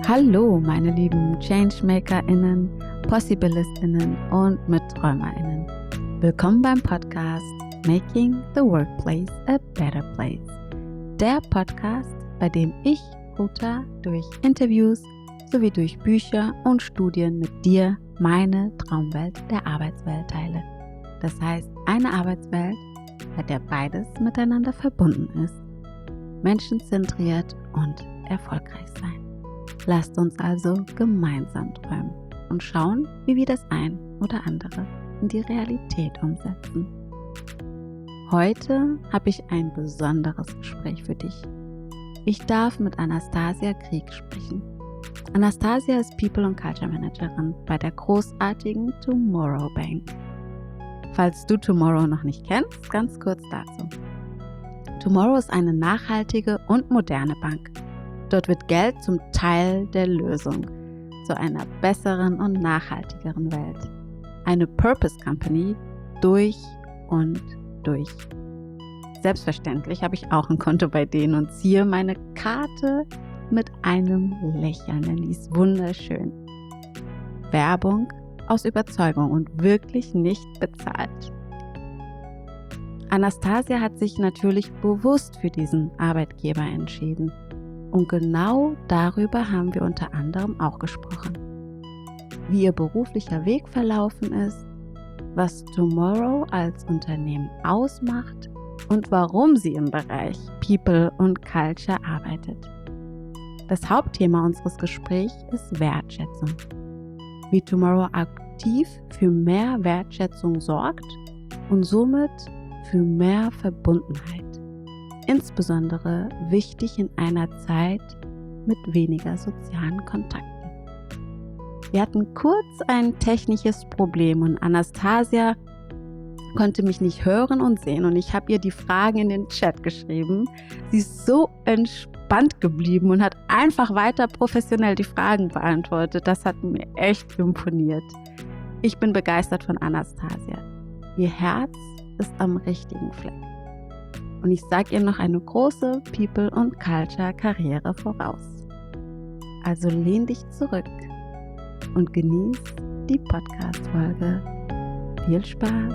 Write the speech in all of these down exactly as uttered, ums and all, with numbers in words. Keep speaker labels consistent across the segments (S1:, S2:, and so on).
S1: Hallo, meine lieben ChangemakerInnen, PossibilistInnen und MitträumerInnen. Willkommen beim Podcast Making the Workplace a Better Place. Der Podcast, bei dem ich, Ruta, durch Interviews sowie durch Bücher und Studien mit dir meine Traumwelt der Arbeitswelt teile. Das heißt, eine Arbeitswelt, bei der beides miteinander verbunden ist. Menschenzentriert und erfolgreich sein. Lasst uns also gemeinsam träumen und schauen, wie wir das ein oder andere in die Realität umsetzen. Heute habe ich ein besonderes Gespräch für dich. Ich darf mit Anastasia Krieg sprechen. Anastasia ist People und Culture Managerin bei der großartigen Tomorrow Bank. Falls du Tomorrow noch nicht kennst, ganz kurz dazu. Tomorrow ist eine nachhaltige und moderne Bank. Dort wird Geld zum Teil der Lösung zu einer besseren und nachhaltigeren Welt. Eine Purpose Company durch und durch. Selbstverständlich habe ich auch ein Konto bei denen und ziehe meine Karte mit einem Lächeln, denn die ist wunderschön. Werbung aus Überzeugung und wirklich nicht bezahlt. Anastasia hat sich natürlich bewusst für diesen Arbeitgeber entschieden. Und genau darüber haben wir unter anderem auch gesprochen. Wie ihr beruflicher Weg verlaufen ist, was Tomorrow als Unternehmen ausmacht und warum sie im Bereich People und Culture arbeitet. Das Hauptthema unseres Gesprächs ist Wertschätzung. Wie Tomorrow aktiv für mehr Wertschätzung sorgt und somit für mehr Verbundenheit. Insbesondere wichtig in einer Zeit mit weniger sozialen Kontakten. Wir hatten kurz ein technisches Problem und Anastasia konnte mich nicht hören und sehen und ich habe ihr die Fragen in den Chat geschrieben. Sie ist so entspannt geblieben und hat einfach weiter professionell die Fragen beantwortet. Das hat mir echt imponiert. Ich bin begeistert von Anastasia. Ihr Herz ist am richtigen Fleck. Und ich sage ihr noch eine große People- und Culture-Karriere voraus. Also lehn dich zurück und genieß die Podcast-Folge. Viel Spaß!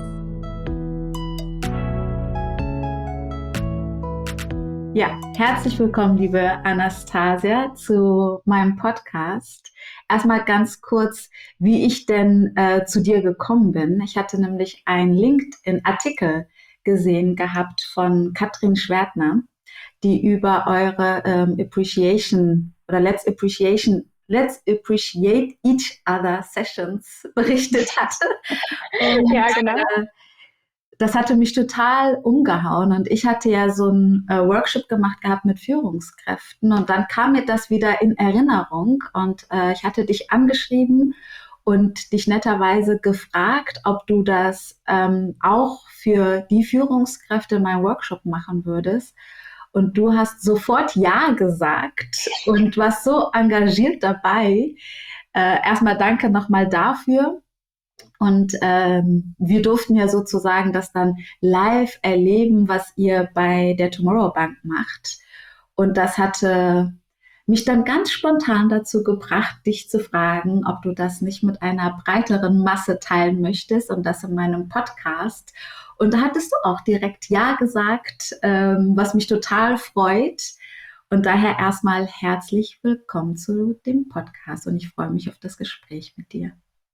S1: Ja, herzlich willkommen, liebe Anastasia, zu meinem Podcast. Erstmal ganz kurz, wie ich denn äh, zu dir gekommen bin. Ich hatte nämlich einen LinkedIn-Artikel gesehen gehabt von Katrin Schwertner, die über eure ähm, Appreciation oder Let's Appreciation, Let's Appreciate Each Other Sessions berichtet hatte. Und,
S2: ja, genau.
S1: Äh, das hatte mich total umgehauen und ich hatte ja so einen äh, Workshop gemacht gehabt mit Führungskräften und dann kam mir das wieder in Erinnerung und äh, ich hatte dich angeschrieben und dich netterweise gefragt, ob du das ähm, auch für die Führungskräfte in meinem Workshop machen würdest. Und du hast sofort Ja gesagt und warst so engagiert dabei. Äh, erstmal danke nochmal dafür. Und ähm, wir durften ja sozusagen das dann live erleben, was ihr bei der Tomorrow Bank macht. Und das hatte mich dann ganz spontan dazu gebracht, dich zu fragen, ob du das nicht mit einer breiteren Masse teilen möchtest und das in meinem Podcast. Und da hattest du auch direkt Ja gesagt, ähm, was mich total freut. Und daher erstmal herzlich willkommen zu dem Podcast und ich freue mich auf das Gespräch mit dir.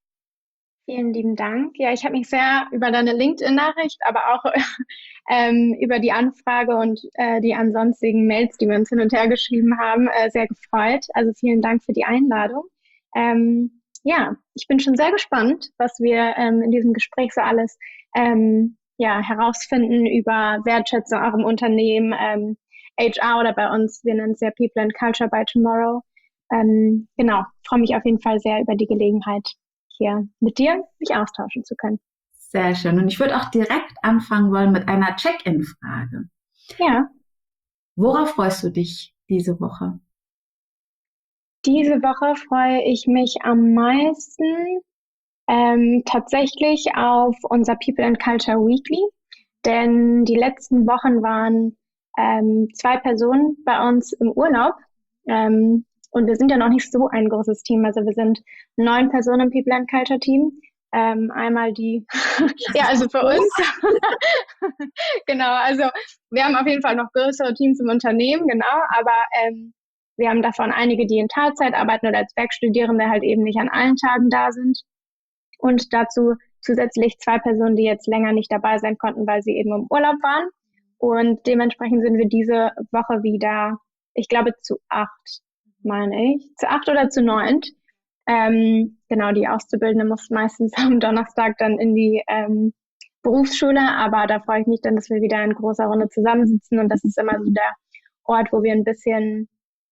S2: Vielen lieben Dank. Ja, ich habe mich sehr über deine LinkedIn-Nachricht, aber auch ähm, über die Anfrage und äh, die ansonsten Mails, die wir uns hin und her geschrieben haben, äh, sehr gefreut. Also vielen Dank für die Einladung. Ähm, ja, ich bin schon sehr gespannt, was wir ähm, in diesem Gespräch so alles ähm, ja, herausfinden über Wertschätzung auch im Unternehmen, ähm, H R oder bei uns, wir nennen es ja People and Culture by Tomorrow. Ähm, genau, freue mich auf jeden Fall sehr über die Gelegenheit, hier mit dir mich austauschen zu können.
S1: Sehr schön. Und ich würde auch direkt anfangen wollen mit einer Check-in-Frage.
S2: Ja.
S1: Worauf freust du dich diese Woche?
S2: Diese Woche freue ich mich am meisten ähm, tatsächlich auf unser People and Culture Weekly, denn die letzten Wochen waren ähm, zwei Personen bei uns im Urlaub. Ähm, und wir sind ja noch nicht so ein großes Team. Also wir sind neun Personen im People and Culture Team. Ähm, einmal die, ja, also für uns. Genau, also wir haben auf jeden Fall noch größere Teams im Unternehmen, genau, aber ähm, wir haben davon einige, die in Teilzeit arbeiten oder als Werkstudierende halt eben nicht an allen Tagen da sind. Und dazu zusätzlich zwei Personen, die jetzt länger nicht dabei sein konnten, weil sie eben im Urlaub waren. Und dementsprechend sind wir diese Woche wieder, ich glaube, zu acht, meine ich, zu acht oder zu neunt. Ähm, genau, die Auszubildende muss meistens am Donnerstag dann in die ähm, Berufsschule, aber da freue ich mich dann, dass wir wieder in großer Runde zusammensitzen und das ist immer so der Ort, wo wir ein bisschen,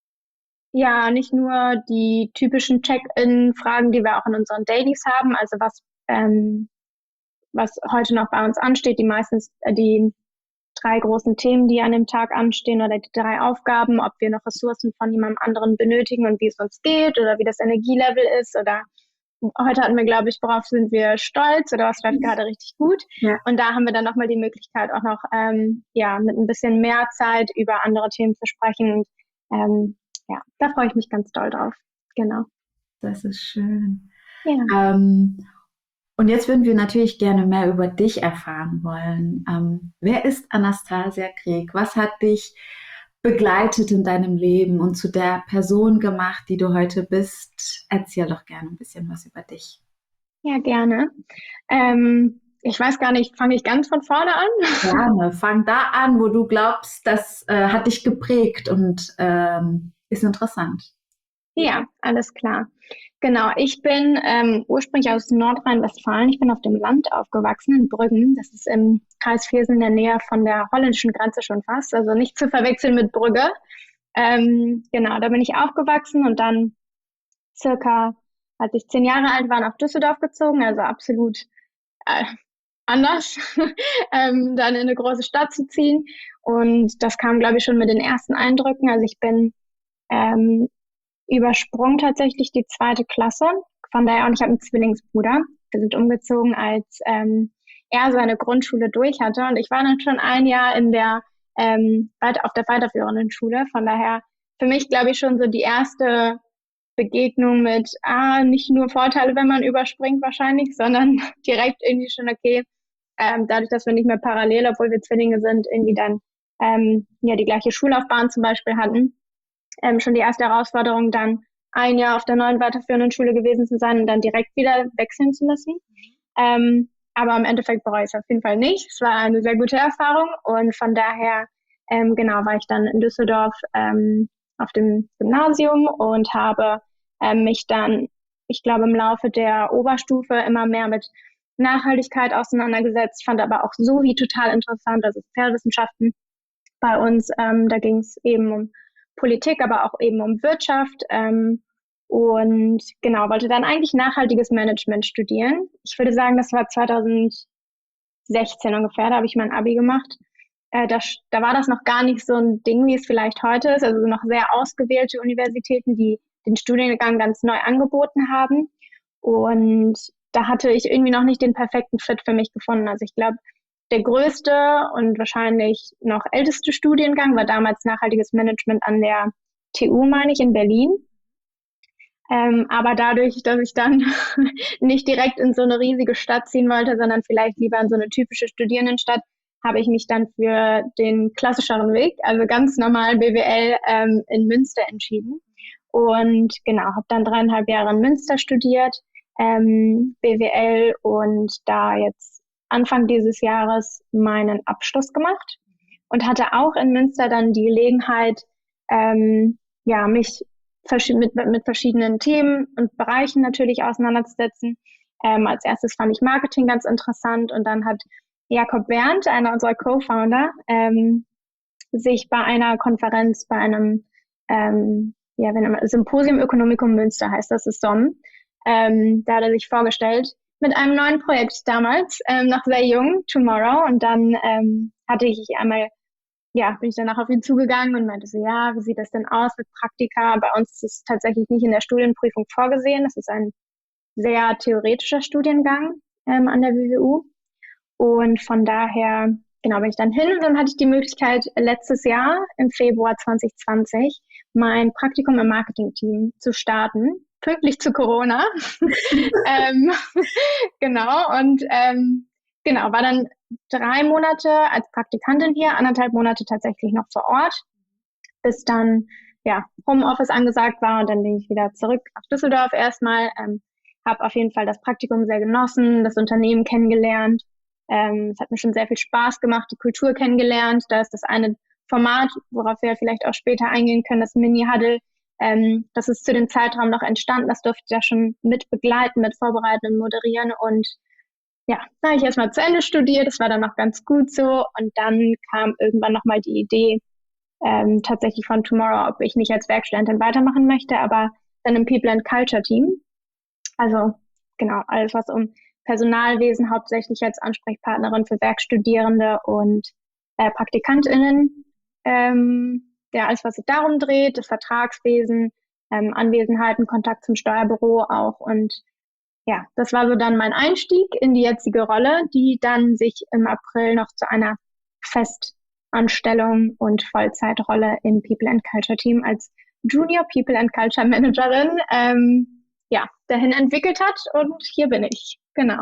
S2: ja, nicht nur die typischen Check-in-Fragen, die wir auch in unseren Dailies haben, also was, ähm, was heute noch bei uns ansteht, die meistens, äh, die drei großen Themen, die an dem Tag anstehen oder die drei Aufgaben, ob wir noch Ressourcen von jemandem anderen benötigen und wie es uns geht oder wie das Energielevel ist oder heute hatten wir, glaube ich, worauf sind wir stolz oder was läuft gerade richtig gut. Ja. Und da haben wir dann nochmal die Möglichkeit, auch noch ähm, ja, mit ein bisschen mehr Zeit über andere Themen zu sprechen. Und ähm, ja, da freue ich mich ganz doll drauf. Genau.
S1: Das ist schön. Ja. Ähm, und jetzt würden wir natürlich gerne mehr über dich erfahren wollen. Ähm, wer ist Anastasia Krieg? Was hat dich begleitet in deinem Leben und zu der Person gemacht, die du heute bist? Erzähl doch gerne ein bisschen was über dich.
S2: Ja, gerne. Ähm, ich weiß gar nicht, fange ich ganz von vorne an?
S1: Gerne, fang da an, wo du glaubst, das äh, hat dich geprägt und ähm, ist interessant.
S2: Ja, alles klar. Genau, ich bin ähm, ursprünglich aus Nordrhein-Westfalen. Ich bin auf dem Land aufgewachsen, in Brüggen. Das ist im Kreis Viersen in der Nähe von der holländischen Grenze schon fast. Also nicht zu verwechseln mit Brügge. Ähm, genau, da bin ich aufgewachsen und dann circa, als ich zehn Jahre alt war, nach Düsseldorf gezogen. Also absolut äh, anders, ähm, dann in eine große Stadt zu ziehen. Und das kam, glaube ich, schon mit den ersten Eindrücken. Also ich bin ähm, übersprungen tatsächlich die zweite Klasse. Von daher, und ich habe einen Zwillingsbruder. Wir sind umgezogen, als ähm, er seine Grundschule durch hatte. Und ich war dann schon ein Jahr in der ähm, auf der weiterführenden Schule. Von daher für mich, glaube ich, schon so die erste Begegnung mit, ah, nicht nur Vorteile, wenn man überspringt wahrscheinlich, sondern direkt irgendwie schon, okay, ähm, dadurch, dass wir nicht mehr parallel, obwohl wir Zwillinge sind, irgendwie dann ähm, ja die gleiche Schullaufbahn zum Beispiel hatten. Ähm, schon die erste Herausforderung, dann ein Jahr auf der neuen weiterführenden Schule gewesen zu sein und dann direkt wieder wechseln zu müssen. Ähm, aber im Endeffekt bereue ich es auf jeden Fall nicht. Es war eine sehr gute Erfahrung und von daher, ähm, genau, war ich dann in Düsseldorf ähm, auf dem Gymnasium und habe ähm, mich dann, ich glaube, im Laufe der Oberstufe immer mehr mit Nachhaltigkeit auseinandergesetzt, fand aber auch so wie total interessant, also Sozialwissenschaften bei uns. Ähm, da ging es eben um Politik, aber auch eben um Wirtschaft ähm, und genau, wollte dann eigentlich nachhaltiges Management studieren. Ich würde sagen, das war zweitausendsechzehn ungefähr, da habe ich mein Abi gemacht. Äh, da, da war das noch gar nicht so ein Ding, wie es vielleicht heute ist, also noch sehr ausgewählte Universitäten, die den Studiengang ganz neu angeboten haben und da hatte ich irgendwie noch nicht den perfekten Fit für mich gefunden. Also ich glaube, der größte und wahrscheinlich noch älteste Studiengang war damals nachhaltiges Management an der T U, meine ich, in Berlin. Ähm, aber dadurch, dass ich dann nicht direkt in so eine riesige Stadt ziehen wollte, sondern vielleicht lieber in so eine typische Studierendenstadt, habe ich mich dann für den klassischeren Weg, also ganz normal B W L ähm, in Münster entschieden. Und genau, habe dann dreieinhalb Jahre in Münster studiert, ähm, B W L und da jetzt Anfang dieses Jahres meinen Abschluss gemacht und hatte auch in Münster dann die Gelegenheit, ähm, ja, mich mit, mit verschiedenen Themen und Bereichen natürlich auseinanderzusetzen. Ähm, als erstes fand ich Marketing ganz interessant und dann hat Jakob Berndt, einer unserer Co-Founder, ähm, sich bei einer Konferenz, bei einem ähm, ja, Symposium Ökonomikum Münster heißt das, ist S O M, ähm, da hat er sich vorgestellt mit einem neuen Projekt damals, ähm, noch sehr jung, Tomorrow. Und dann ähm, hatte ich einmal, ja, bin ich danach auf ihn zugegangen und meinte so, ja, wie sieht das denn aus mit Praktika? Bei uns ist es tatsächlich nicht in der Studienprüfung vorgesehen. Das ist ein sehr theoretischer Studiengang ähm, an der W W U. Und von daher, genau, bin ich dann hin und dann hatte ich die Möglichkeit, letztes Jahr im Februar zwanzig zwanzig mein Praktikum im Marketing-Team zu starten, pünktlich zu Corona. ähm, genau, und ähm, genau, war dann drei Monate als Praktikantin hier, anderthalb Monate tatsächlich noch vor Ort, bis dann ja Homeoffice angesagt war und dann bin ich wieder zurück auf Düsseldorf erstmal. Ähm, habe auf jeden Fall das Praktikum sehr genossen, das Unternehmen kennengelernt. Ähm, es hat mir schon sehr viel Spaß gemacht, die Kultur kennengelernt. Da ist das eine Format, worauf wir vielleicht auch später eingehen können, das Mini-Huddle. Ähm, das ist zu dem Zeitraum noch entstanden. Das durfte ich ja schon mit begleiten, mit vorbereiten und moderieren. Und ja, da habe ich erstmal zu Ende studiert. Das war dann noch ganz gut so. Und dann kam irgendwann nochmal die Idee, ähm, tatsächlich von Tomorrow, ob ich nicht als Werkstudentin weitermachen möchte, aber dann im People and Culture Team. Also genau, alles was um Personalwesen, hauptsächlich als Ansprechpartnerin für Werkstudierende und äh, PraktikantInnen. Ähm, ja, alles, was sich darum dreht, das Vertragswesen, ähm, Anwesenheiten, Kontakt zum Steuerbüro auch. Und ja, das war so dann mein Einstieg in die jetzige Rolle, die dann sich im April noch zu einer Festanstellung und Vollzeitrolle im People and Culture Team als Junior People and Culture Managerin ähm, ja, dahin entwickelt hat. Und hier bin ich. Genau.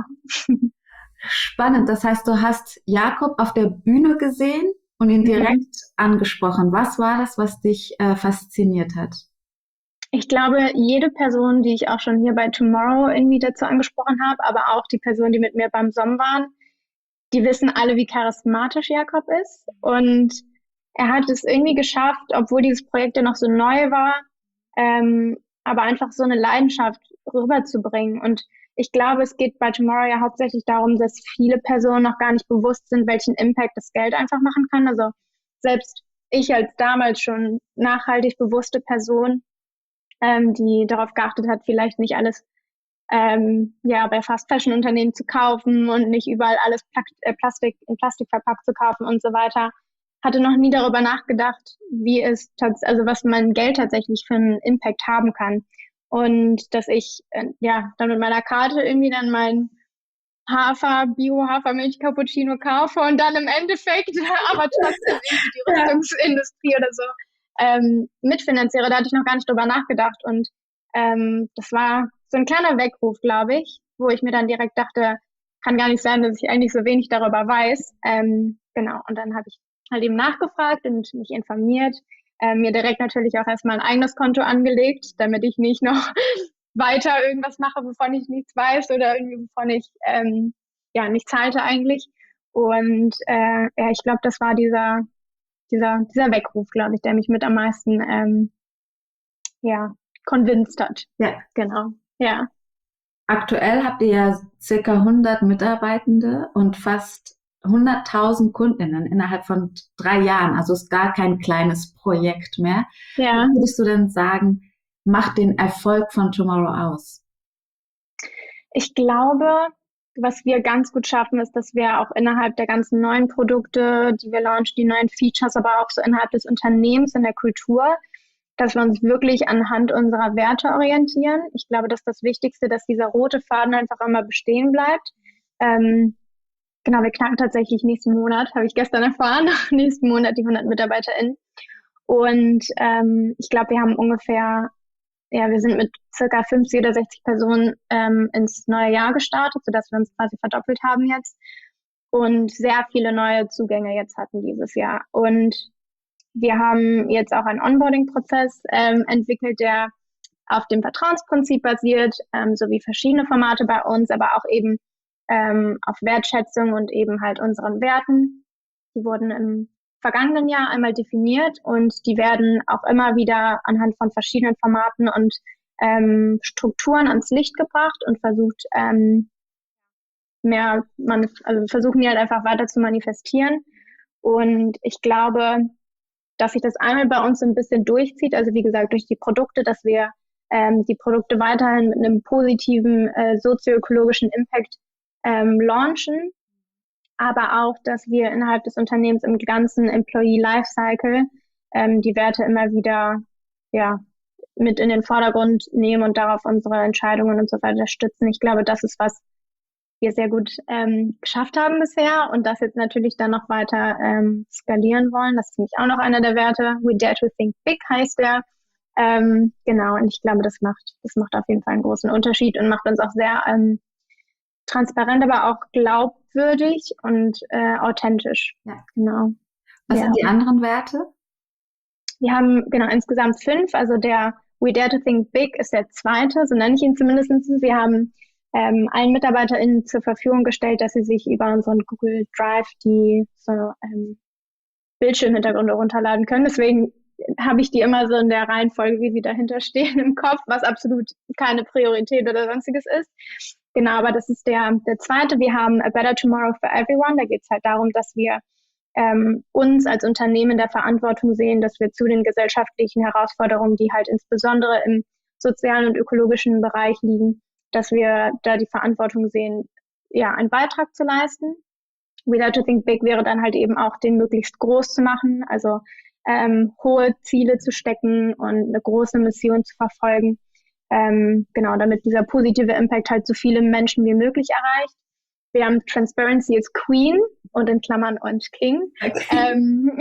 S1: Spannend. Das heißt, du hast Jakob auf der Bühne gesehen und ihn direkt mhm. angesprochen. Was war das, was dich äh, fasziniert hat?
S2: Ich glaube, jede Person, die ich auch schon hier bei Tomorrow irgendwie dazu angesprochen habe, aber auch die Personen, die mit mir beim S O M waren, die wissen alle, wie charismatisch Jakob ist. Und er hat es irgendwie geschafft, obwohl dieses Projekt ja noch so neu war, ähm, aber einfach so eine Leidenschaft rüberzubringen. Und ich glaube, es geht bei Tomorrow ja hauptsächlich darum, dass viele Personen noch gar nicht bewusst sind, welchen Impact das Geld einfach machen kann. Also selbst ich als damals schon nachhaltig bewusste Person, ähm, die darauf geachtet hat, vielleicht nicht alles ähm, ja bei Fast-Fashion-Unternehmen zu kaufen und nicht überall alles Pla- äh, Plastik in Plastik verpackt zu kaufen und so weiter, hatte noch nie darüber nachgedacht, wie es tats- also was mein Geld tatsächlich für einen Impact haben kann. Und dass ich äh, ja dann mit meiner Karte irgendwie dann mein Hafer, Bio-Hafermilch-Cappuccino kaufe und dann im Endeffekt aber trotzdem irgendwie die Rüstungsindustrie oder so ähm, mitfinanziere. Da hatte ich noch gar nicht drüber nachgedacht. Und ähm, das war so ein kleiner Weckruf, glaube ich, wo ich mir dann direkt dachte, kann gar nicht sein, dass ich eigentlich so wenig darüber weiß. Ähm, genau, und dann habe ich halt eben nachgefragt und mich informiert. Äh, mir direkt natürlich auch erstmal ein eigenes Konto angelegt, damit ich nicht noch weiter irgendwas mache, wovon ich nichts weiß oder irgendwie wovon ich ähm, ja nichts halte eigentlich. Und äh, ja, ich glaube, das war dieser dieser dieser Weckruf, glaube ich, der mich mit am meisten ähm, ja convinced hat.
S1: Ja,
S2: genau. Ja.
S1: Aktuell habt ihr ja circa hundert Mitarbeitende und fast hunderttausend Kundinnen innerhalb von drei Jahren. Also ist gar kein kleines Projekt mehr.
S2: Ja.
S1: Was würdest du denn sagen, macht den Erfolg von Tomorrow aus?
S2: Ich glaube, was wir ganz gut schaffen, ist, dass wir auch innerhalb der ganzen neuen Produkte, die wir launchen, die neuen Features, aber auch so innerhalb des Unternehmens, in der Kultur, dass wir uns wirklich anhand unserer Werte orientieren. Ich glaube, das ist das Wichtigste, dass dieser rote Faden einfach immer bestehen bleibt. Ähm, genau, wir knacken tatsächlich nächsten Monat, habe ich gestern erfahren, nächsten Monat die hundert MitarbeiterInnen. Und ähm, ich glaube, wir haben ungefähr, ja, wir sind mit circa fünfzig oder sechzig Personen ähm, ins neue Jahr gestartet, sodass wir uns quasi verdoppelt haben jetzt und sehr viele neue Zugänge jetzt hatten dieses Jahr. Und wir haben jetzt auch einen Onboarding-Prozess ähm, entwickelt, der auf dem Vertrauensprinzip basiert, ähm, sowie verschiedene Formate bei uns, aber auch eben ähm, auf Wertschätzung und eben halt unseren Werten. Die wurden im vergangenen Jahr einmal definiert und die werden auch immer wieder anhand von verschiedenen Formaten und ähm, Strukturen ans Licht gebracht und versucht, ähm, mehr, man, also versuchen die halt einfach weiter zu manifestieren. Und ich glaube, dass sich das einmal bei uns so ein bisschen durchzieht, also wie gesagt, durch die Produkte, dass wir ähm, die Produkte weiterhin mit einem positiven äh, sozioökologischen Impact ähm, launchen, aber auch, dass wir innerhalb des Unternehmens im ganzen Employee Lifecycle ähm, die Werte immer wieder ja mit in den Vordergrund nehmen und darauf unsere Entscheidungen und so weiter stützen. Ich glaube, das ist, was wir sehr gut ähm, geschafft haben bisher und das jetzt natürlich dann noch weiter ähm, skalieren wollen. Das ist nämlich auch noch einer der Werte. We dare to think big heißt der. Ähm, genau, und ich glaube, das macht, das macht auf jeden Fall einen großen Unterschied und macht uns auch sehr ähm, transparent, aber auch glaubwürdig und äh, authentisch.
S1: Ja.
S2: Genau.
S1: Was
S2: Ja.
S1: sind die anderen Werte?
S2: Wir haben genau insgesamt fünf, also der We Dare to Think Big ist der zweite, so nenne ich ihn zumindest. Wir haben ähm, allen MitarbeiterInnen zur Verfügung gestellt, dass sie sich über unseren Google Drive die so ähm, Bildschirmhintergründe runterladen können. Deswegen habe ich die immer so in der Reihenfolge, wie sie dahinter stehen, im Kopf, was absolut keine Priorität oder sonstiges ist. Genau, aber das ist der, der zweite. Wir haben A Better Tomorrow for Everyone. Da geht es halt darum, dass wir ähm, uns als Unternehmen der Verantwortung sehen, dass wir zu den gesellschaftlichen Herausforderungen, die halt insbesondere im sozialen und ökologischen Bereich liegen, dass wir da die Verantwortung sehen, ja, einen Beitrag zu leisten. We Dare to Think Big wäre dann halt eben auch, den möglichst groß zu machen, also ähm, hohe Ziele zu stecken und eine große Mission zu verfolgen, ähm, genau, damit dieser positive Impact halt so viele Menschen wie möglich erreicht. Wir haben Transparency is Queen und in Klammern und King. Okay. Ähm,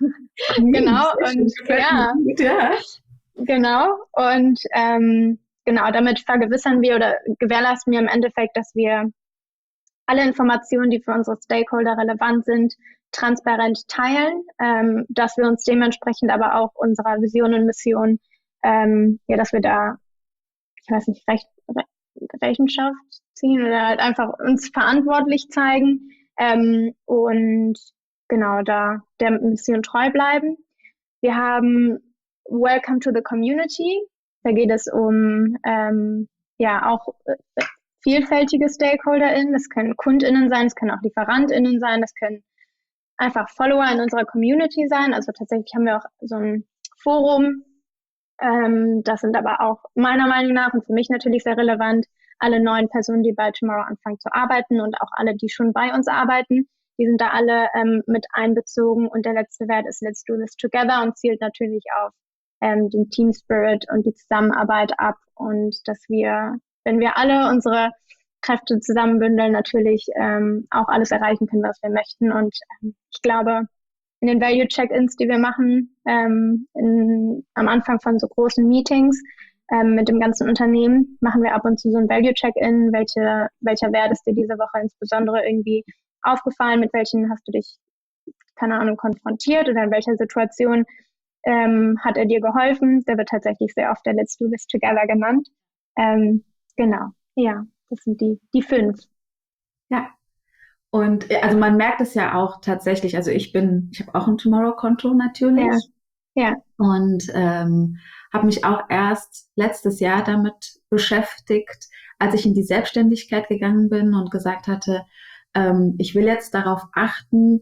S2: genau, und ja, ja, genau, und ähm, genau, damit vergewissern wir oder gewährleisten wir im Endeffekt, dass wir alle Informationen, die für unsere Stakeholder relevant sind, transparent teilen, ähm, dass wir uns dementsprechend aber auch unserer Vision und Mission, ähm, ja, dass wir da, ich weiß nicht, Recht, Re Rechenschaft ziehen oder halt einfach uns verantwortlich zeigen ähm, und genau da der Mission treu bleiben. Wir haben Welcome to the Community. Da geht es um ähm, ja auch äh, vielfältige StakeholderInnen. Das können KundInnen sein, das können auch LieferantInnen sein, das können einfach Follower in unserer Community sein. Also tatsächlich haben wir auch so ein Forum. Ähm, das sind aber auch meiner Meinung nach und für mich natürlich sehr relevant alle neuen Personen, die bei Tomorrow anfangen zu arbeiten und auch alle, die schon bei uns arbeiten. Die sind da alle ähm, mit einbezogen und der letzte Wert ist Let's Do This Together und zielt natürlich auf ähm, den Team Spirit und die Zusammenarbeit ab und dass wir, wenn wir alle unsere Kräfte zusammenbündeln, natürlich ähm, auch alles erreichen können, was wir möchten. Und ähm, ich glaube, in den Value-Check-Ins, die wir machen, ähm, in, am Anfang von so großen Meetings ähm, mit dem ganzen Unternehmen, machen wir ab und zu so ein Value-Check-In, welche, welcher Wert ist dir diese Woche insbesondere irgendwie aufgefallen, mit welchen hast du dich, keine Ahnung, konfrontiert oder in welcher Situation ähm, hat er dir geholfen. Der wird tatsächlich sehr oft der Let's Do This Together genannt. Ähm, genau, ja, das sind die, die fünf.
S1: Ja. Und also man merkt es ja auch tatsächlich, also ich bin, ich habe auch ein Tomorrow-Konto natürlich.
S2: Ja. Ja.
S1: Und ähm, habe mich auch erst letztes Jahr damit beschäftigt, als ich in die Selbstständigkeit gegangen bin und gesagt hatte, ähm, ich will jetzt darauf achten,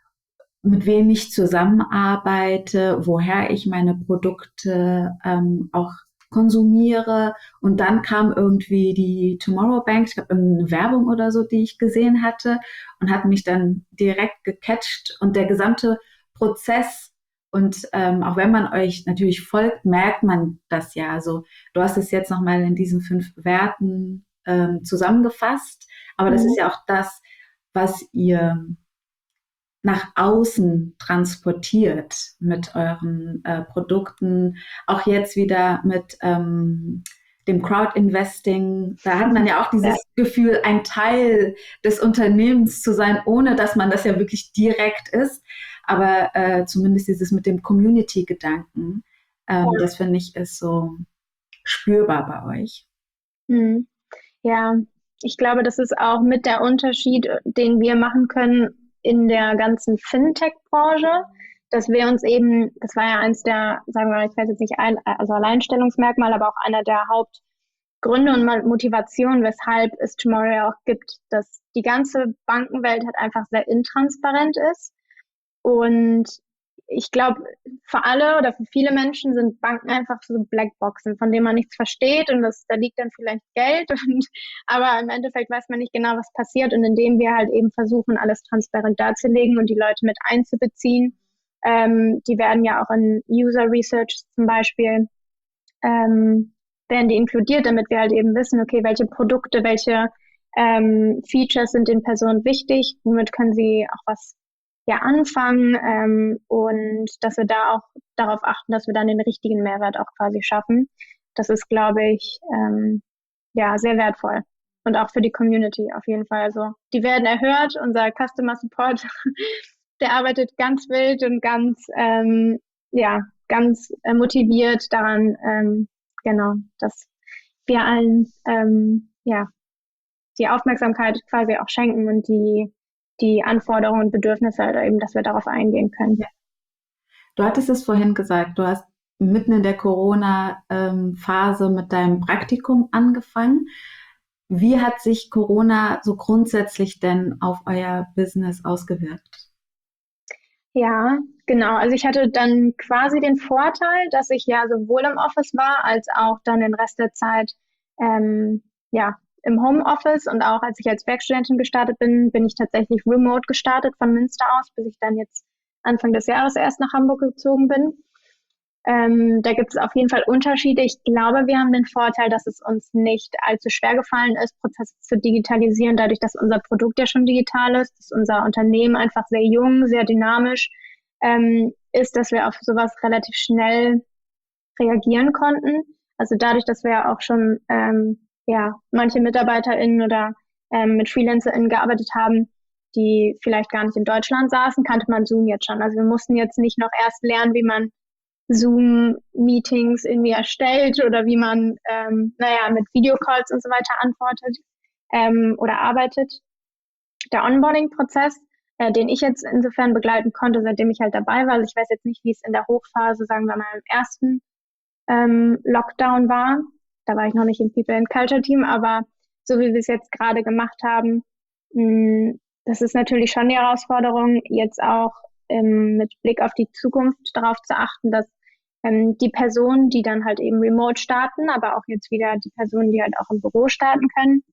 S1: mit wem ich zusammenarbeite, woher ich meine Produkte ähm, auch konsumiere. Und dann kam irgendwie die Tomorrow Bank, ich glaube eine Werbung oder so, die ich gesehen hatte und hat mich dann direkt gecatcht und der gesamte Prozess und ähm, auch wenn man euch natürlich folgt, merkt man das ja. Also du hast es jetzt nochmal in diesen fünf Werten ähm, zusammengefasst, aber das mhm. ist ja auch das, was ihr nach außen transportiert mit euren äh, Produkten, auch jetzt wieder mit ähm, dem Crowd-Investing, da hat man ja auch dieses ja. Gefühl, ein Teil des Unternehmens zu sein, ohne dass man das ja wirklich direkt ist, aber äh, zumindest dieses mit dem Community-Gedanken, ähm, ja. das finde ich ist so spürbar bei euch.
S2: Hm. Ja, ich glaube, das ist auch mit der Unterschied, den wir machen können, in der ganzen Fintech-Branche, dass wir uns eben, das war ja eins der, sagen wir mal, ich weiß jetzt nicht, ein, also Alleinstellungsmerkmal, aber auch einer der Hauptgründe und Motivationen, weshalb es Tomorrow auch gibt, dass die ganze Bankenwelt halt einfach sehr intransparent ist. Und ich glaube, für alle oder für viele Menschen sind Banken einfach so Blackboxen, von denen man nichts versteht und das, da liegt dann vielleicht Geld, und, aber im Endeffekt weiß man nicht genau, was passiert. Und indem wir halt eben versuchen, alles transparent darzulegen und die Leute mit einzubeziehen, ähm, die werden ja auch in User Research zum Beispiel, ähm, werden die inkludiert, damit wir halt eben wissen, okay, welche Produkte, welche ähm, Features sind den Personen wichtig, womit können sie auch was ja anfangen ähm, und dass wir da auch darauf achten, dass wir dann den richtigen Mehrwert auch quasi schaffen. Das ist, glaube ich, ähm, ja, sehr wertvoll. Und auch für die Community auf jeden Fall. Also die werden erhört, unser Customer Support, der arbeitet ganz wild und ganz, ähm, ja, ganz äh, motiviert daran, ähm, genau, dass wir allen, ähm, ja, die Aufmerksamkeit quasi auch schenken und die, die Anforderungen und Bedürfnisse halt eben, dass wir darauf eingehen können.
S1: Ja. Du hattest es vorhin gesagt, du hast mitten in der Corona-Phase mit deinem Praktikum angefangen. Wie hat sich Corona so grundsätzlich denn auf euer Business ausgewirkt?
S2: Ja, genau. Also ich hatte dann quasi den Vorteil, dass ich ja sowohl im Office war, als auch dann den Rest der Zeit ähm, ja, im Homeoffice. Und auch als ich als Werkstudentin gestartet bin, bin ich tatsächlich remote gestartet von Münster aus, bis ich dann jetzt Anfang des Jahres erst nach Hamburg gezogen bin. Ähm, da gibt es auf jeden Fall Unterschiede. Ich glaube, wir haben den Vorteil, dass es uns nicht allzu schwer gefallen ist, Prozesse zu digitalisieren, dadurch, dass unser Produkt ja schon digital ist, dass unser Unternehmen einfach sehr jung, sehr dynamisch ähm, ist, dass wir auf sowas relativ schnell reagieren konnten. Also dadurch, dass wir ja auch schon ähm, ja, manche MitarbeiterInnen oder ähm, mit FreelancerInnen gearbeitet haben, die vielleicht gar nicht in Deutschland saßen, kannte man Zoom jetzt schon. Also wir mussten jetzt nicht noch erst lernen, wie man Zoom-Meetings irgendwie erstellt oder wie man, ähm, naja, mit Videocalls und so weiter antwortet ähm, oder arbeitet. Der Onboarding-Prozess, äh, den ich jetzt insofern begleiten konnte, seitdem ich halt dabei war. Also ich weiß jetzt nicht, wie es in der Hochphase, sagen wir mal, im ersten ähm, Lockdown war. Da war ich noch nicht im People and Culture Team, aber so wie wir es jetzt gerade gemacht haben, mh, das ist natürlich schon die Herausforderung, jetzt auch ähm, mit Blick auf die Zukunft darauf zu achten, dass ähm, die Personen, die dann halt eben remote starten, aber auch jetzt wieder die Personen, die halt auch im Büro starten können,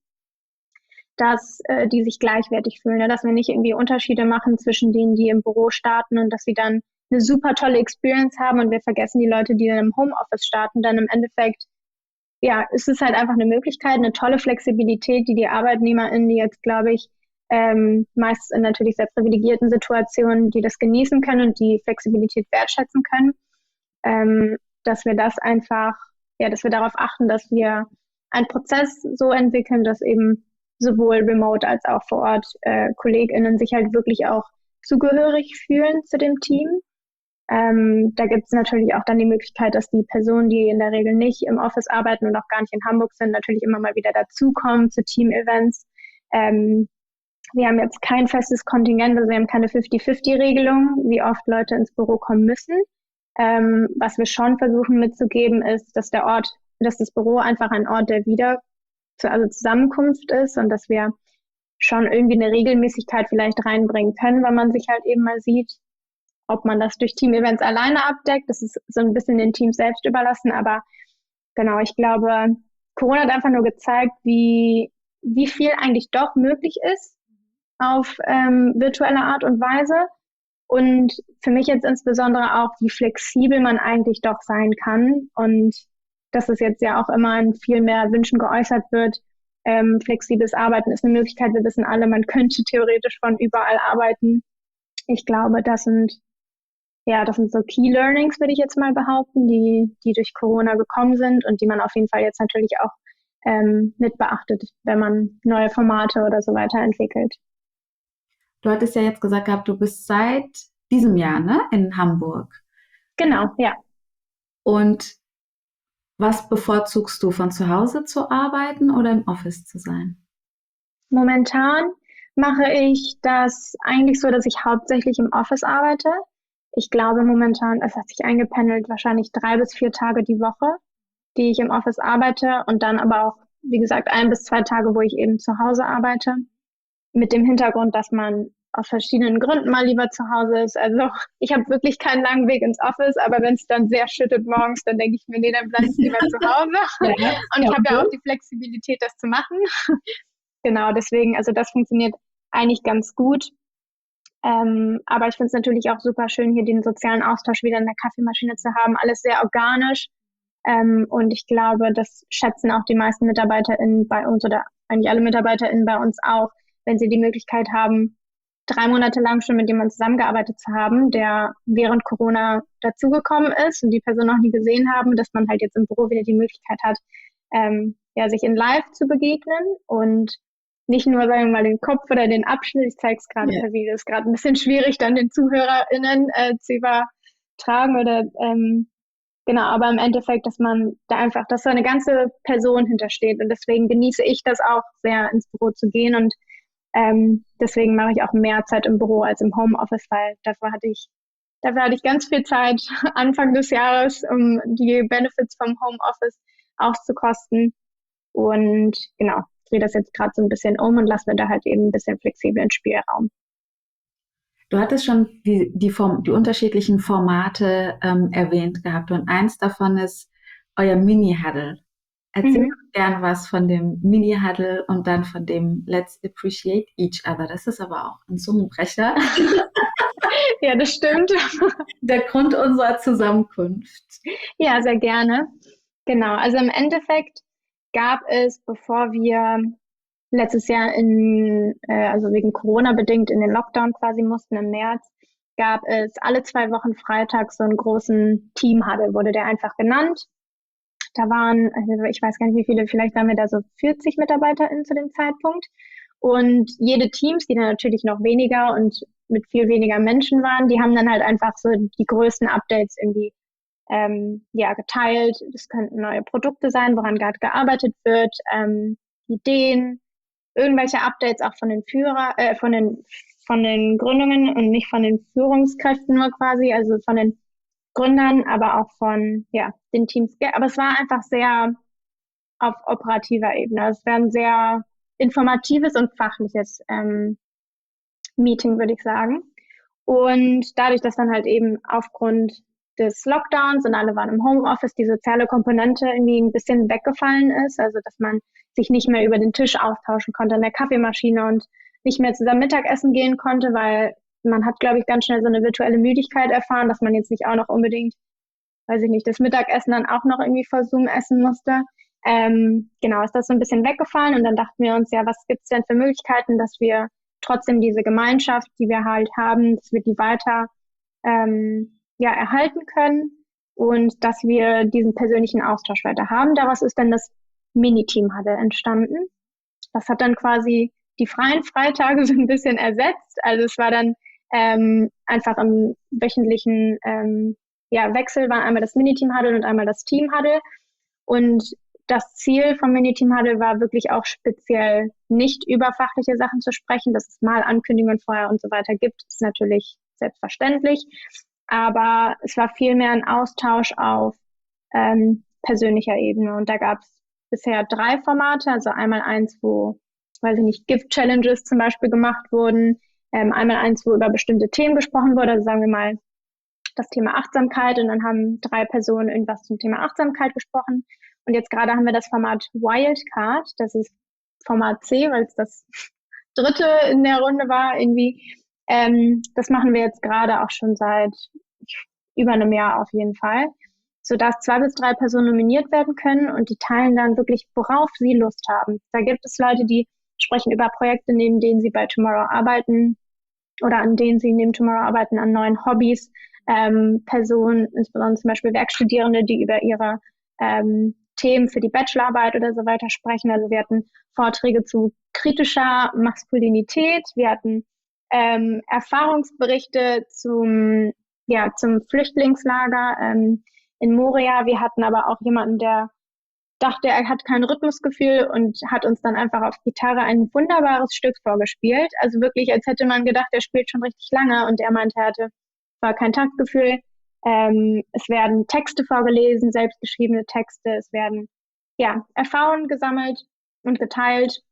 S2: dass äh, die sich gleichwertig fühlen, ne? Dass wir nicht irgendwie Unterschiede machen zwischen denen, die im Büro starten und dass sie dann eine super tolle Experience haben und wir vergessen die Leute, die dann im Homeoffice starten, dann im Endeffekt, ja, ist es halt einfach eine Möglichkeit, eine tolle Flexibilität, die die ArbeitnehmerInnen, die jetzt, glaube ich, ähm, meist in natürlich sehr privilegierten Situationen, die das genießen können und die Flexibilität wertschätzen können, ähm, dass wir das einfach, ja, dass wir darauf achten, dass wir einen Prozess so entwickeln, dass eben sowohl remote als auch vor Ort äh, KollegInnen sich halt wirklich auch zugehörig fühlen zu dem Team. Ähm, da gibt es natürlich auch dann die Möglichkeit, dass die Personen, die in der Regel nicht im Office arbeiten und auch gar nicht in Hamburg sind, natürlich immer mal wieder dazukommen zu Team-Events. Ähm, wir haben jetzt kein festes Kontingent, also wir haben keine fifty-fifty-Regelung, wie oft Leute ins Büro kommen müssen. Ähm, was wir schon versuchen mitzugeben, ist, dass der Ort, dass das Büro einfach ein Ort der Wieder, also Zusammenkunft ist und dass wir schon irgendwie eine Regelmäßigkeit vielleicht reinbringen können, wenn man sich halt eben mal sieht. Ob man das durch Team-Events alleine abdeckt, das ist so ein bisschen den Teams selbst überlassen. Aber genau, ich glaube, Corona hat einfach nur gezeigt, wie, wie viel eigentlich doch möglich ist auf ähm, virtuelle Art und Weise. Und für mich jetzt insbesondere auch, wie flexibel man eigentlich doch sein kann. Und dass es jetzt ja auch immer in viel mehr Wünschen geäußert wird. Ähm, flexibles Arbeiten ist eine Möglichkeit. Wir wissen alle, man könnte theoretisch von überall arbeiten. Ich glaube, das sind Ja, das sind so Key Learnings, würde ich jetzt mal behaupten, die, die durch Corona gekommen sind und die man auf jeden Fall jetzt natürlich auch ähm, mit beachtet, wenn man neue Formate oder so weiter entwickelt.
S1: Du hattest ja jetzt gesagt gehabt, du bist seit diesem Jahr, ne, in Hamburg.
S2: Genau, ja.
S1: Und was bevorzugst du, von zu Hause zu arbeiten oder im Office zu sein?
S2: Momentan mache ich das eigentlich so, dass ich hauptsächlich im Office arbeite. Ich glaube momentan, es hat sich eingependelt, wahrscheinlich drei bis vier Tage die Woche, die ich im Office arbeite und dann aber auch, wie gesagt, ein bis zwei Tage, wo ich eben zu Hause arbeite. Mit dem Hintergrund, dass man aus verschiedenen Gründen mal lieber zu Hause ist. Also ich habe wirklich keinen langen Weg ins Office, aber wenn es dann sehr schüttet morgens, dann denke ich mir, nee, dann bleibe ich lieber zu Hause.
S1: Ja,
S2: Und ich
S1: ja,
S2: habe ja
S1: cool.
S2: auch die Flexibilität, das zu machen. Genau, deswegen, also das funktioniert eigentlich ganz gut. Ähm, aber ich finde es natürlich auch super schön, hier den sozialen Austausch wieder in der Kaffeemaschine zu haben. Alles sehr organisch. Ähm, und ich glaube, das schätzen auch die meisten MitarbeiterInnen bei uns oder eigentlich alle MitarbeiterInnen bei uns auch, wenn sie die Möglichkeit haben, drei Monate lang schon mit jemandem zusammengearbeitet zu haben, der während Corona dazugekommen ist und die Person noch nie gesehen haben, dass man halt jetzt im Büro wieder die Möglichkeit hat, ähm, ja, sich in Live zu begegnen und nicht nur, sagen wir mal, den Kopf oder den Abschnitt. Ich zeige es gerade
S1: Ja.
S2: per Video, ist gerade ein bisschen schwierig, dann den ZuhörerInnen äh, zu übertragen oder ähm, genau, aber im Endeffekt, dass man da einfach, dass da eine ganze Person hintersteht und deswegen genieße ich das auch sehr, ins Büro zu gehen und ähm, deswegen mache ich auch mehr Zeit im Büro als im Homeoffice, weil dafür hatte ich, dafür hatte ich ganz viel Zeit Anfang des Jahres, um die Benefits vom Homeoffice auszukosten. Und genau, drehe das jetzt gerade so ein bisschen um und lasse mir da halt eben ein bisschen flexiblen Spielraum.
S1: Du hattest schon die, die, Form, die unterschiedlichen Formate ähm, erwähnt gehabt und eins davon ist euer Mini-Huddle. Erzähl
S2: Mhm.
S1: uns gern was von dem Mini-Huddle und dann von dem Let's Appreciate Each Other. Das ist aber auch ein Zungenbrecher.
S2: Ja, das stimmt.
S1: Der Grund unserer Zusammenkunft.
S2: Ja, sehr gerne. Genau, also im Endeffekt gab es, bevor wir letztes Jahr in, äh, also wegen Corona bedingt in den Lockdown quasi mussten im März, gab es alle zwei Wochen freitags so einen großen Team-Huddle, wurde der einfach genannt. Da waren, ich weiß gar nicht wie viele, vielleicht waren wir da so vierzig MitarbeiterInnen zu dem Zeitpunkt. Und jede Teams, die dann natürlich noch weniger und mit viel weniger Menschen waren, die haben dann halt einfach so die größten Updates irgendwie ähm, ja, geteilt. Das könnten neue Produkte sein, woran gerade gearbeitet wird, ähm, Ideen, irgendwelche Updates auch von den Führer, äh, von den von den Gründungen und nicht von den Führungskräften nur quasi, also von den Gründern, aber auch von ja den Teams. Aber es war einfach sehr auf operativer Ebene. Es war ein sehr informatives und fachliches ähm, Meeting, würde ich sagen. Und dadurch, dass dann halt eben aufgrund des Lockdowns und alle waren im Homeoffice, die soziale Komponente irgendwie ein bisschen weggefallen ist, also dass man sich nicht mehr über den Tisch austauschen konnte an der Kaffeemaschine und nicht mehr zusammen Mittagessen gehen konnte, weil man hat, glaube ich, ganz schnell so eine virtuelle Müdigkeit erfahren, dass man jetzt nicht auch noch unbedingt, weiß ich nicht, das Mittagessen dann auch noch irgendwie vor Zoom essen musste. Ähm, genau, ist das so ein bisschen weggefallen und dann dachten wir uns, ja, was gibt's denn für Möglichkeiten, dass wir trotzdem diese Gemeinschaft, die wir halt haben, dass wir die weiter ähm, ja, erhalten können und dass wir diesen persönlichen Austausch weiter haben. Daraus ist dann das Mini-Team-Huddle entstanden. Das hat dann quasi die freien Freitage so ein bisschen ersetzt. Also es war dann ähm, einfach im wöchentlichen ähm, ja, Wechsel war einmal das Mini-Team-Huddle und einmal das Team-Huddle. Und das Ziel vom Mini-Team-Huddle war wirklich auch speziell nicht über fachliche Sachen zu sprechen, dass es mal Ankündigungen vorher und so weiter gibt, ist natürlich selbstverständlich. Aber es war vielmehr ein Austausch auf ähm, persönlicher Ebene. Und da gab es bisher drei Formate, also einmal eins, wo, weiß ich nicht, Gift-Challenges zum Beispiel gemacht wurden, ähm, einmal eins, wo über bestimmte Themen gesprochen wurde, also sagen wir mal das Thema Achtsamkeit und dann haben drei Personen irgendwas zum Thema Achtsamkeit gesprochen. Und jetzt gerade haben wir das Format Wildcard, das ist Format C, weil es das dritte in der Runde war irgendwie. Ähm, das machen wir jetzt gerade auch schon seit über einem Jahr auf jeden Fall, sodass zwei bis drei Personen nominiert werden können und die teilen dann wirklich, worauf sie Lust haben. Da gibt es Leute, die sprechen über Projekte, neben denen sie bei Tomorrow arbeiten oder an denen sie neben Tomorrow arbeiten, an neuen Hobbys. Ähm, Personen, insbesondere zum Beispiel Werkstudierende, die über ihre ähm, Themen für die Bachelorarbeit oder so weiter sprechen. Also wir hatten Vorträge zu kritischer Maskulinität, wir hatten ähm, Erfahrungsberichte zum, ja, zum Flüchtlingslager ähm, in Moria. Wir hatten aber auch jemanden, der dachte, er hat kein Rhythmusgefühl und hat uns dann einfach auf Gitarre ein wunderbares Stück vorgespielt. Also wirklich, als hätte man gedacht, er spielt schon richtig lange und er meinte, er hatte war kein Taktgefühl. Ähm, es werden Texte vorgelesen, selbstgeschriebene Texte. Es werden ja Erfahrungen gesammelt und geteilt.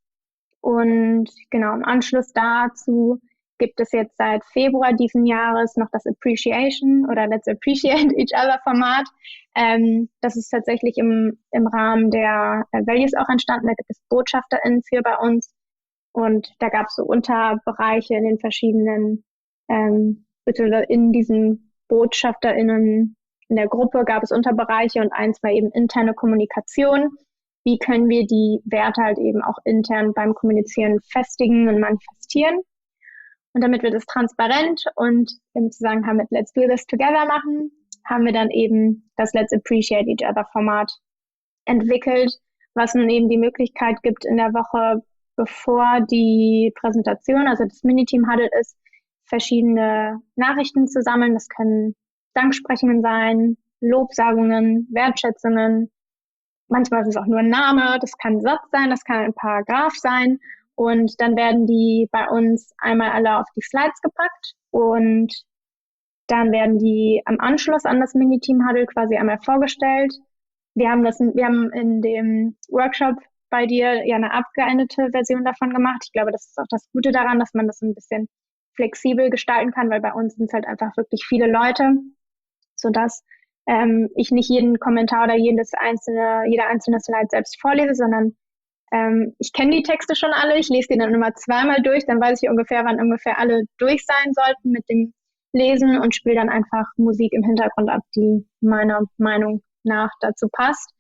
S2: Und genau im Anschluss dazu gibt es jetzt seit Februar diesen Jahres noch das Appreciation oder Let's Appreciate Each Other Format. Ähm, das ist tatsächlich im, im Rahmen der äh, Values auch entstanden. Da gibt es BotschafterInnen für bei uns. Und da gab es so Unterbereiche in den verschiedenen ähm, in diesen BotschafterInnen in der Gruppe gab es Unterbereiche und eins war eben interne Kommunikation. Wie können wir die Werte halt eben auch intern beim Kommunizieren festigen und manifestieren? Und damit wir das transparent und im Zusammenhang mit Let's Do This Together machen, haben wir dann eben das Let's Appreciate Each Other Format entwickelt, was nun eben die Möglichkeit gibt, in der Woche, bevor die Präsentation, also das Miniteam-Huddle ist, verschiedene Nachrichten zu sammeln. Das können Danksprechungen sein, Lobsagungen, Wertschätzungen. Manchmal ist es auch nur ein Name, das kann ein Satz sein, das kann ein Paragraph sein. Und dann werden die bei uns einmal alle auf die Slides gepackt und dann werden die am Anschluss an das Miniteam-Huddle quasi einmal vorgestellt. Wir haben das, wir haben in dem Workshop bei dir ja eine abgeendete Version davon gemacht. Ich glaube, das ist auch das Gute daran, dass man das ein bisschen flexibel gestalten kann, weil bei uns sind es halt einfach wirklich viele Leute, sodass ähm, ich nicht jeden Kommentar oder jedes einzelne, jeder einzelne Slide selbst vorlese, sondern ähm, ich kenne die Texte schon alle, ich lese die dann immer zweimal durch, dann weiß ich ungefähr, wann ungefähr alle durch sein sollten mit dem Lesen und spiele dann einfach Musik im Hintergrund ab, die meiner Meinung nach dazu passt.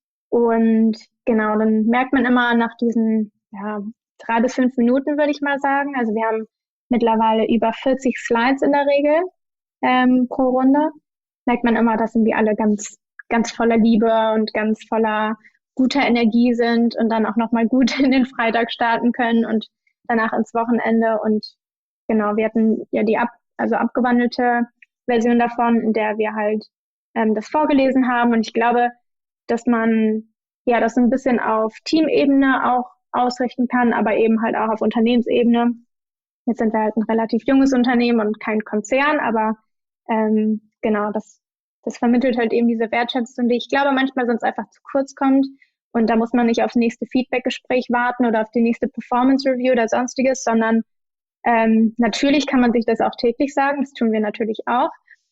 S2: Und genau, dann merkt man immer nach diesen ja, drei bis fünf Minuten, würde ich mal sagen. Also wir haben mittlerweile über vierzig Slides in der Regel ähm, pro Runde. Merkt man immer, dass irgendwie alle ganz, ganz voller Liebe und ganz voller guter Energie sind und dann auch nochmal gut in den Freitag starten können und danach ins Wochenende. Und genau, wir hatten ja die ab, also abgewandelte Version davon, in der wir halt ähm, das vorgelesen haben. Und ich glaube, dass man ja das ein bisschen auf Teamebene auch ausrichten kann, aber eben halt auch auf Unternehmensebene. Jetzt sind wir halt ein relativ junges Unternehmen und kein Konzern, aber ähm, genau, das, das vermittelt halt eben diese Wertschätzung, die ich glaube manchmal sonst einfach zu kurz kommt. Und da muss man nicht aufs nächste Feedback-Gespräch warten oder auf die nächste Performance-Review oder sonstiges, sondern ähm, natürlich kann man sich das auch täglich sagen, das tun wir natürlich auch.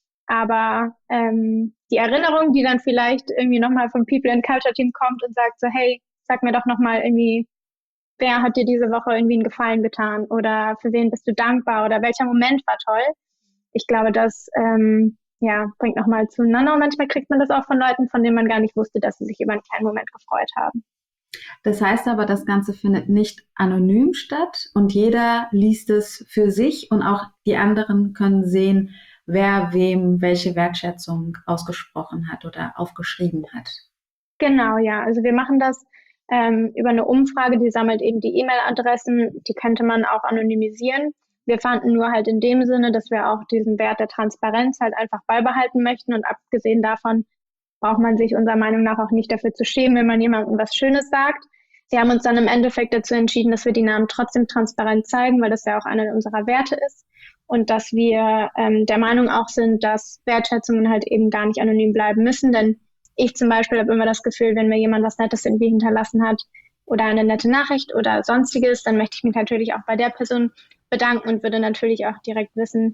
S2: Aber ähm, die Erinnerung, die dann vielleicht irgendwie nochmal vom People and Culture Team kommt und sagt so, hey, sag mir doch nochmal irgendwie, wer hat dir diese Woche irgendwie einen Gefallen getan oder für wen bist du dankbar oder welcher Moment war toll. Ich glaube, das ähm, ja, bringt nochmal zueinander und manchmal kriegt man das auch von Leuten, von denen man gar nicht wusste, dass sie sich über einen kleinen Moment gefreut haben.
S1: Das heißt aber, das Ganze findet nicht anonym statt und jeder liest es für sich und auch die anderen können sehen, wer wem welche Wertschätzung ausgesprochen hat oder aufgeschrieben hat.
S2: Genau, ja. Also wir machen das ähm, über eine Umfrage, die sammelt eben die E-Mail-Adressen, die könnte man auch anonymisieren. Wir fanden nur halt in dem Sinne, dass wir auch diesen Wert der Transparenz halt einfach beibehalten möchten und abgesehen davon braucht man sich unserer Meinung nach auch nicht dafür zu schämen, wenn man jemandem was Schönes sagt. Wir haben uns dann im Endeffekt dazu entschieden, dass wir die Namen trotzdem transparent zeigen, weil das ja auch einer unserer Werte ist. Und dass wir ähm, der Meinung auch sind, dass Wertschätzungen halt eben gar nicht anonym bleiben müssen. Denn ich zum Beispiel habe immer das Gefühl, wenn mir jemand was Nettes irgendwie hinterlassen hat oder eine nette Nachricht oder sonstiges, dann möchte ich mich natürlich auch bei der Person bedanken und würde natürlich auch direkt wissen,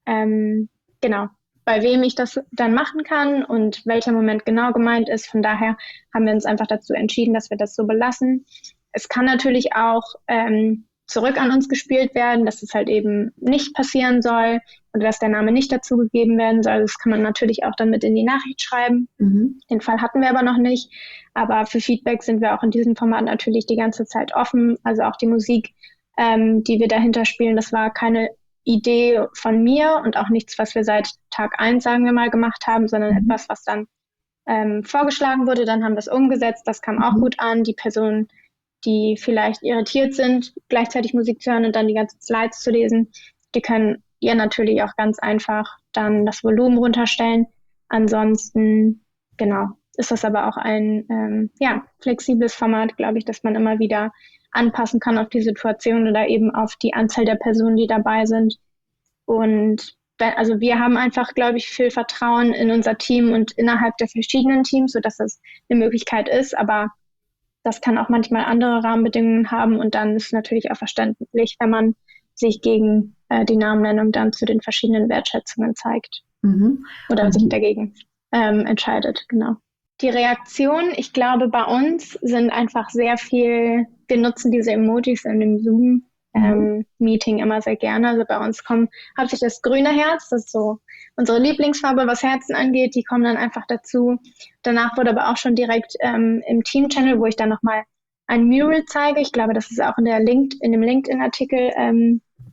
S2: ähm, genau, bei wem ich das dann machen kann und welcher Moment genau gemeint ist. Von daher haben wir uns einfach dazu entschieden, dass wir das so belassen. Es kann natürlich auch ähm, zurück an uns gespielt werden, dass es halt eben nicht passieren soll oder dass der Name nicht dazugegeben werden soll. Das kann man natürlich auch dann mit in die Nachricht schreiben. Mhm. Den Fall hatten wir aber noch nicht. Aber für Feedback sind wir auch in diesem Format natürlich die ganze Zeit offen. Also auch die Musik, ähm, die wir dahinter spielen, das war keine Idee von mir und auch nichts, was wir seit Tag eins, sagen wir mal, gemacht haben, sondern mhm. etwas, was dann ähm, vorgeschlagen wurde. Dann haben wir es umgesetzt. Das kam auch mhm. gut an. Die Personen, die vielleicht irritiert sind, gleichzeitig Musik zu hören und dann die ganzen Slides zu lesen, die können ihr natürlich auch ganz einfach dann das Volumen runterstellen. Ansonsten, genau, ist das aber auch ein ähm, ja, flexibles Format, glaube ich, dass man immer wieder anpassen kann auf die Situation oder eben auf die Anzahl der Personen, die dabei sind. Und also wir haben einfach, glaube ich, viel Vertrauen in unser Team und innerhalb der verschiedenen Teams, sodass das eine Möglichkeit ist, aber das kann auch manchmal andere Rahmenbedingungen haben und dann ist es natürlich auch verständlich, wenn man sich gegen äh, die Namennennung dann zu den verschiedenen Wertschätzungen zeigt mhm. oder mhm. sich dagegen ähm, entscheidet, genau. Die Reaktionen, ich glaube, bei uns sind einfach sehr viel, wir nutzen diese Emojis in dem Zoom-Meeting ähm, immer sehr gerne. Also bei uns kommen hauptsächlich das grüne Herz, das ist so unsere Lieblingsfarbe, was Herzen angeht, die kommen dann einfach dazu. Danach wurde aber auch schon direkt ähm, im Team-Channel, wo ich dann nochmal ein Mural zeige, ich glaube, das ist auch in, der Linked, in dem LinkedIn-Artikel ähm,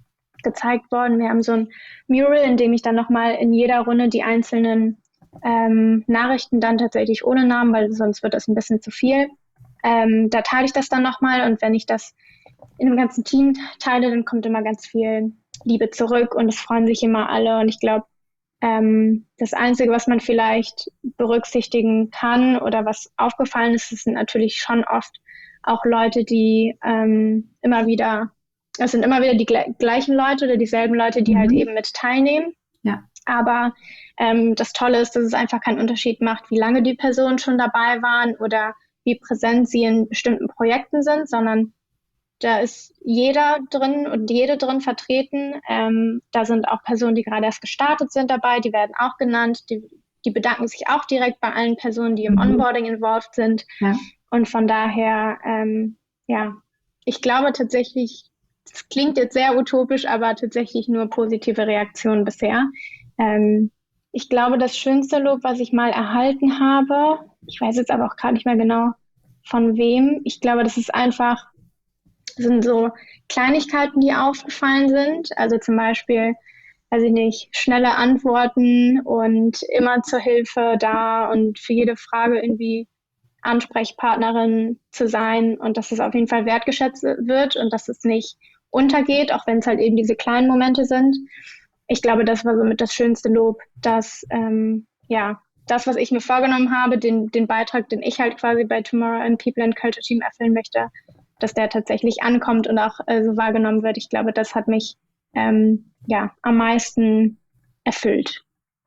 S2: gezeigt worden. Wir haben so ein Mural, in dem ich dann nochmal in jeder Runde die einzelnen ähm, Nachrichten dann tatsächlich ohne Namen, weil sonst wird das ein bisschen zu viel. Ähm, da teile ich das dann nochmal und wenn ich das in dem ganzen Team teile, dann kommt immer ganz viel Liebe zurück und es freuen sich immer alle. Und ich glaube, ähm, das Einzige, was man vielleicht berücksichtigen kann oder was aufgefallen ist, das sind natürlich schon oft auch Leute, die ähm, immer wieder, es sind immer wieder die gle- gleichen Leute oder dieselben Leute, die mhm. halt eben mit teilnehmen.
S1: Ja.
S2: Aber ähm, das Tolle ist, dass es einfach keinen Unterschied macht, wie lange die Personen schon dabei waren oder wie präsent sie in bestimmten Projekten sind, sondern da ist jeder drin und jede drin vertreten. Ähm, da sind auch Personen, die gerade erst gestartet sind dabei, die werden auch genannt. Die, die bedanken sich auch direkt bei allen Personen, die im mhm. Onboarding involviert sind. Ja. Und von daher, ähm, ja, ich glaube tatsächlich, das klingt jetzt sehr utopisch, aber tatsächlich nur positive Reaktionen bisher. Ähm, ich glaube, das schönste Lob, was ich mal erhalten habe, ich weiß jetzt aber auch gerade nicht mehr genau von wem. Ich glaube, das ist einfach, das sind so Kleinigkeiten, die aufgefallen sind. Also zum Beispiel, weiß ich nicht, schnelle Antworten und immer zur Hilfe da und für jede Frage irgendwie Ansprechpartnerin zu sein und dass es auf jeden Fall wertgeschätzt wird und dass es nicht untergeht, auch wenn es halt eben diese kleinen Momente sind. Ich glaube, das war somit das schönste Lob, dass ähm, ja das, was ich mir vorgenommen habe, den, den Beitrag, den ich halt quasi bei Tomorrow im People and Culture Team erfüllen möchte, dass der tatsächlich ankommt und auch äh, so wahrgenommen wird. Ich glaube, das hat mich ähm, ja am meisten erfüllt.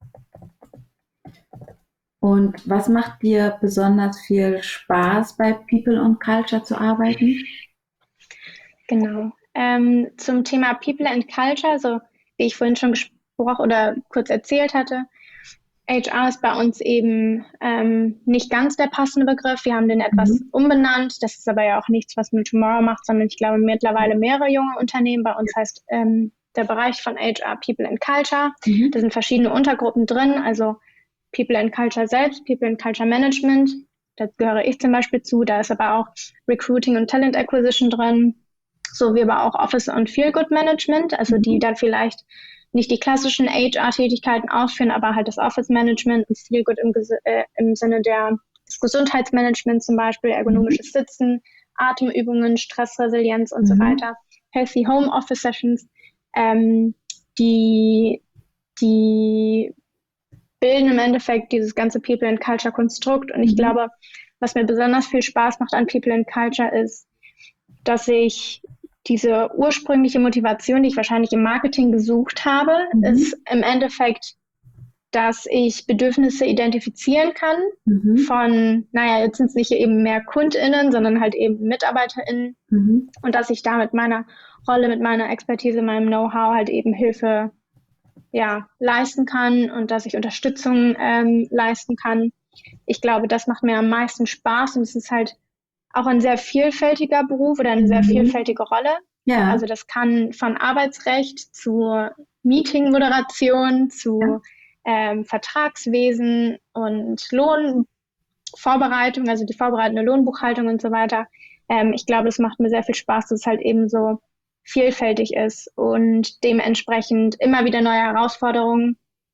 S1: Und was macht dir besonders viel Spaß, bei People and Culture zu arbeiten?
S2: Genau. Ähm, zum Thema People and Culture, so wie ich vorhin schon gesprochen oder kurz erzählt hatte, H R ist bei uns eben ähm, nicht ganz der passende Begriff. Wir haben den etwas mhm. umbenannt. Das ist aber ja auch nichts, was man Tomorrow macht, sondern ich glaube mittlerweile mehrere junge Unternehmen. Bei uns heißt ähm, der Bereich von H R People and Culture. Mhm. Da sind verschiedene Untergruppen drin, also People and Culture selbst, People and Culture Management. Da gehöre ich zum Beispiel zu. Da ist aber auch Recruiting und Talent Acquisition drin, sowie aber auch Office und Feel Good Management, also die dann vielleicht nicht die klassischen H R-Tätigkeiten ausführen, aber halt das Office-Management und Feel Good im, äh, im Sinne der, des Gesundheitsmanagements zum Beispiel, ergonomisches Sitzen, Atemübungen, Stressresilienz und mhm. so weiter, Healthy Home Office Sessions, ähm, die, die bilden im Endeffekt dieses ganze People and Culture Konstrukt. Und ich mhm. glaube, was mir besonders viel Spaß macht an People and Culture ist, dass ich diese ursprüngliche Motivation, die ich wahrscheinlich im Marketing gesucht habe, mhm. ist im Endeffekt, dass ich Bedürfnisse identifizieren kann mhm. von, naja, jetzt sind es nicht eben mehr KundInnen, sondern halt eben MitarbeiterInnen mhm. und dass ich da mit meiner Rolle, mit meiner Expertise, meinem Know-how halt eben Hilfe ja, leisten kann und dass ich Unterstützung ähm, leisten kann. Ich glaube, das macht mir am meisten Spaß und es ist halt auch ein sehr vielfältiger Beruf oder eine mhm. sehr vielfältige Rolle. Ja. Also das kann von Arbeitsrecht zu Meetingmoderation, zu ja. ähm, Vertragswesen und Lohnvorbereitung, also die vorbereitende Lohnbuchhaltung und so weiter. Ähm, ich glaube, es macht mir sehr viel Spaß, dass es halt eben so vielfältig ist und dementsprechend immer wieder neue Herausforderungen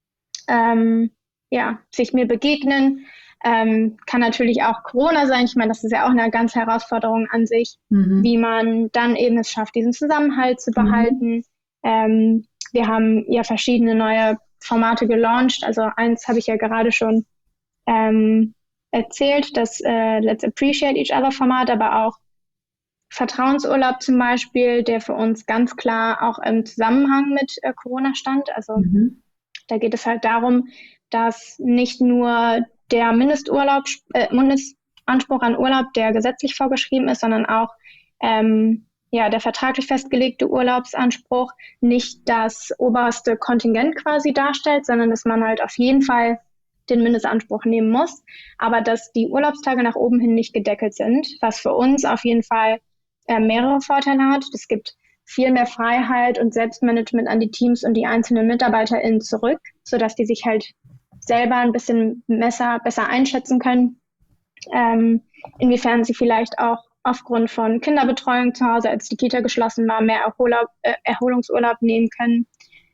S2: ähm, ja, sich mir begegnen. Ähm, kann natürlich auch Corona sein. Ich meine, das ist ja auch eine ganz Herausforderung an sich, mhm. wie man dann eben es schafft, diesen Zusammenhalt zu behalten. Mhm. Ähm, wir haben ja verschiedene neue Formate gelauncht. Also eins habe ich ja gerade schon ähm, erzählt, das äh, Let's Appreciate Each Other Format, aber auch Vertrauensurlaub zum Beispiel, der für uns ganz klar auch im Zusammenhang mit äh, Corona stand. Also mhm. da geht es halt darum, dass nicht nur der Mindesturlaub, äh, Mindestanspruch an Urlaub, der gesetzlich vorgeschrieben ist, sondern auch ähm, ja, der vertraglich festgelegte Urlaubsanspruch nicht das oberste Kontingent quasi darstellt, sondern dass man halt auf jeden Fall den Mindestanspruch nehmen muss, aber dass die Urlaubstage nach oben hin nicht gedeckelt sind, was für uns auf jeden Fall äh, mehrere Vorteile hat. Es gibt viel mehr Freiheit und Selbstmanagement an die Teams und die einzelnen MitarbeiterInnen zurück, sodass die sich halt selber ein bisschen besser, besser einschätzen können, ähm, inwiefern sie vielleicht auch aufgrund von Kinderbetreuung zu Hause, als die Kita geschlossen war, mehr Erholab, äh, Erholungsurlaub nehmen können.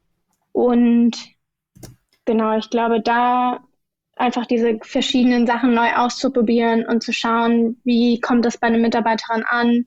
S2: Und genau, ich glaube, da einfach diese verschiedenen Sachen neu auszuprobieren und zu schauen, wie kommt das bei einer Mitarbeiterin an,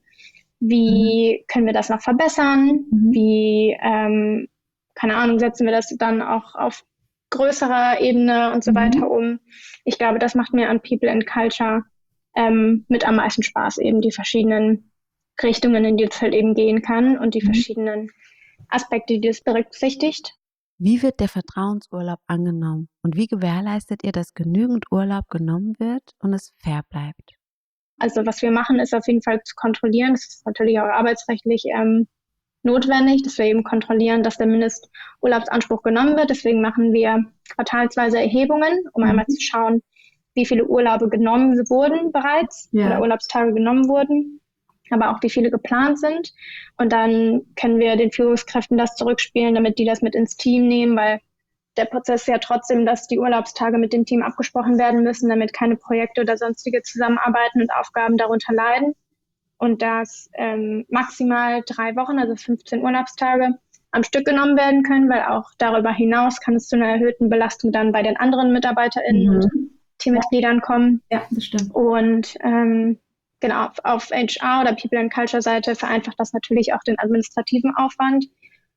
S2: wie mhm. können wir das noch verbessern, mhm. wie, ähm, keine Ahnung, setzen wir das dann auch auf größerer Ebene und so mhm. weiter um. Ich glaube, das macht mir an People and Culture ähm, mit am meisten Spaß, eben die verschiedenen Richtungen, in die es halt eben gehen kann und die mhm. verschiedenen Aspekte, die es berücksichtigt.
S1: Wie wird der Vertrauensurlaub angenommen und wie gewährleistet ihr, dass genügend Urlaub genommen wird und es fair bleibt?
S2: Also was wir machen, ist auf jeden Fall zu kontrollieren. Das ist natürlich auch arbeitsrechtlich ähm, notwendig, dass wir eben kontrollieren, dass der Mindesturlaubsanspruch genommen wird. Deswegen machen wir quartalsweise Erhebungen, um mhm. einmal zu schauen, wie viele Urlaube genommen wurden bereits ja. oder Urlaubstage genommen wurden, aber auch wie viele geplant sind. Und dann können wir den Führungskräften das zurückspielen, damit die das mit ins Team nehmen, weil der Prozess ist ja trotzdem, dass die Urlaubstage mit dem Team abgesprochen werden müssen, damit keine Projekte oder sonstige Zusammenarbeiten und Aufgaben darunter leiden. Und dass ähm, maximal drei Wochen, also fünfzehn Urlaubstage, am Stück genommen werden können, weil auch darüber hinaus kann es zu einer erhöhten Belastung dann bei den anderen MitarbeiterInnen mhm. und Teammitgliedern kommen.
S1: Ja, das stimmt.
S2: Und ähm, genau, auf, auf H R oder People and Culture Seite vereinfacht das natürlich auch den administrativen Aufwand.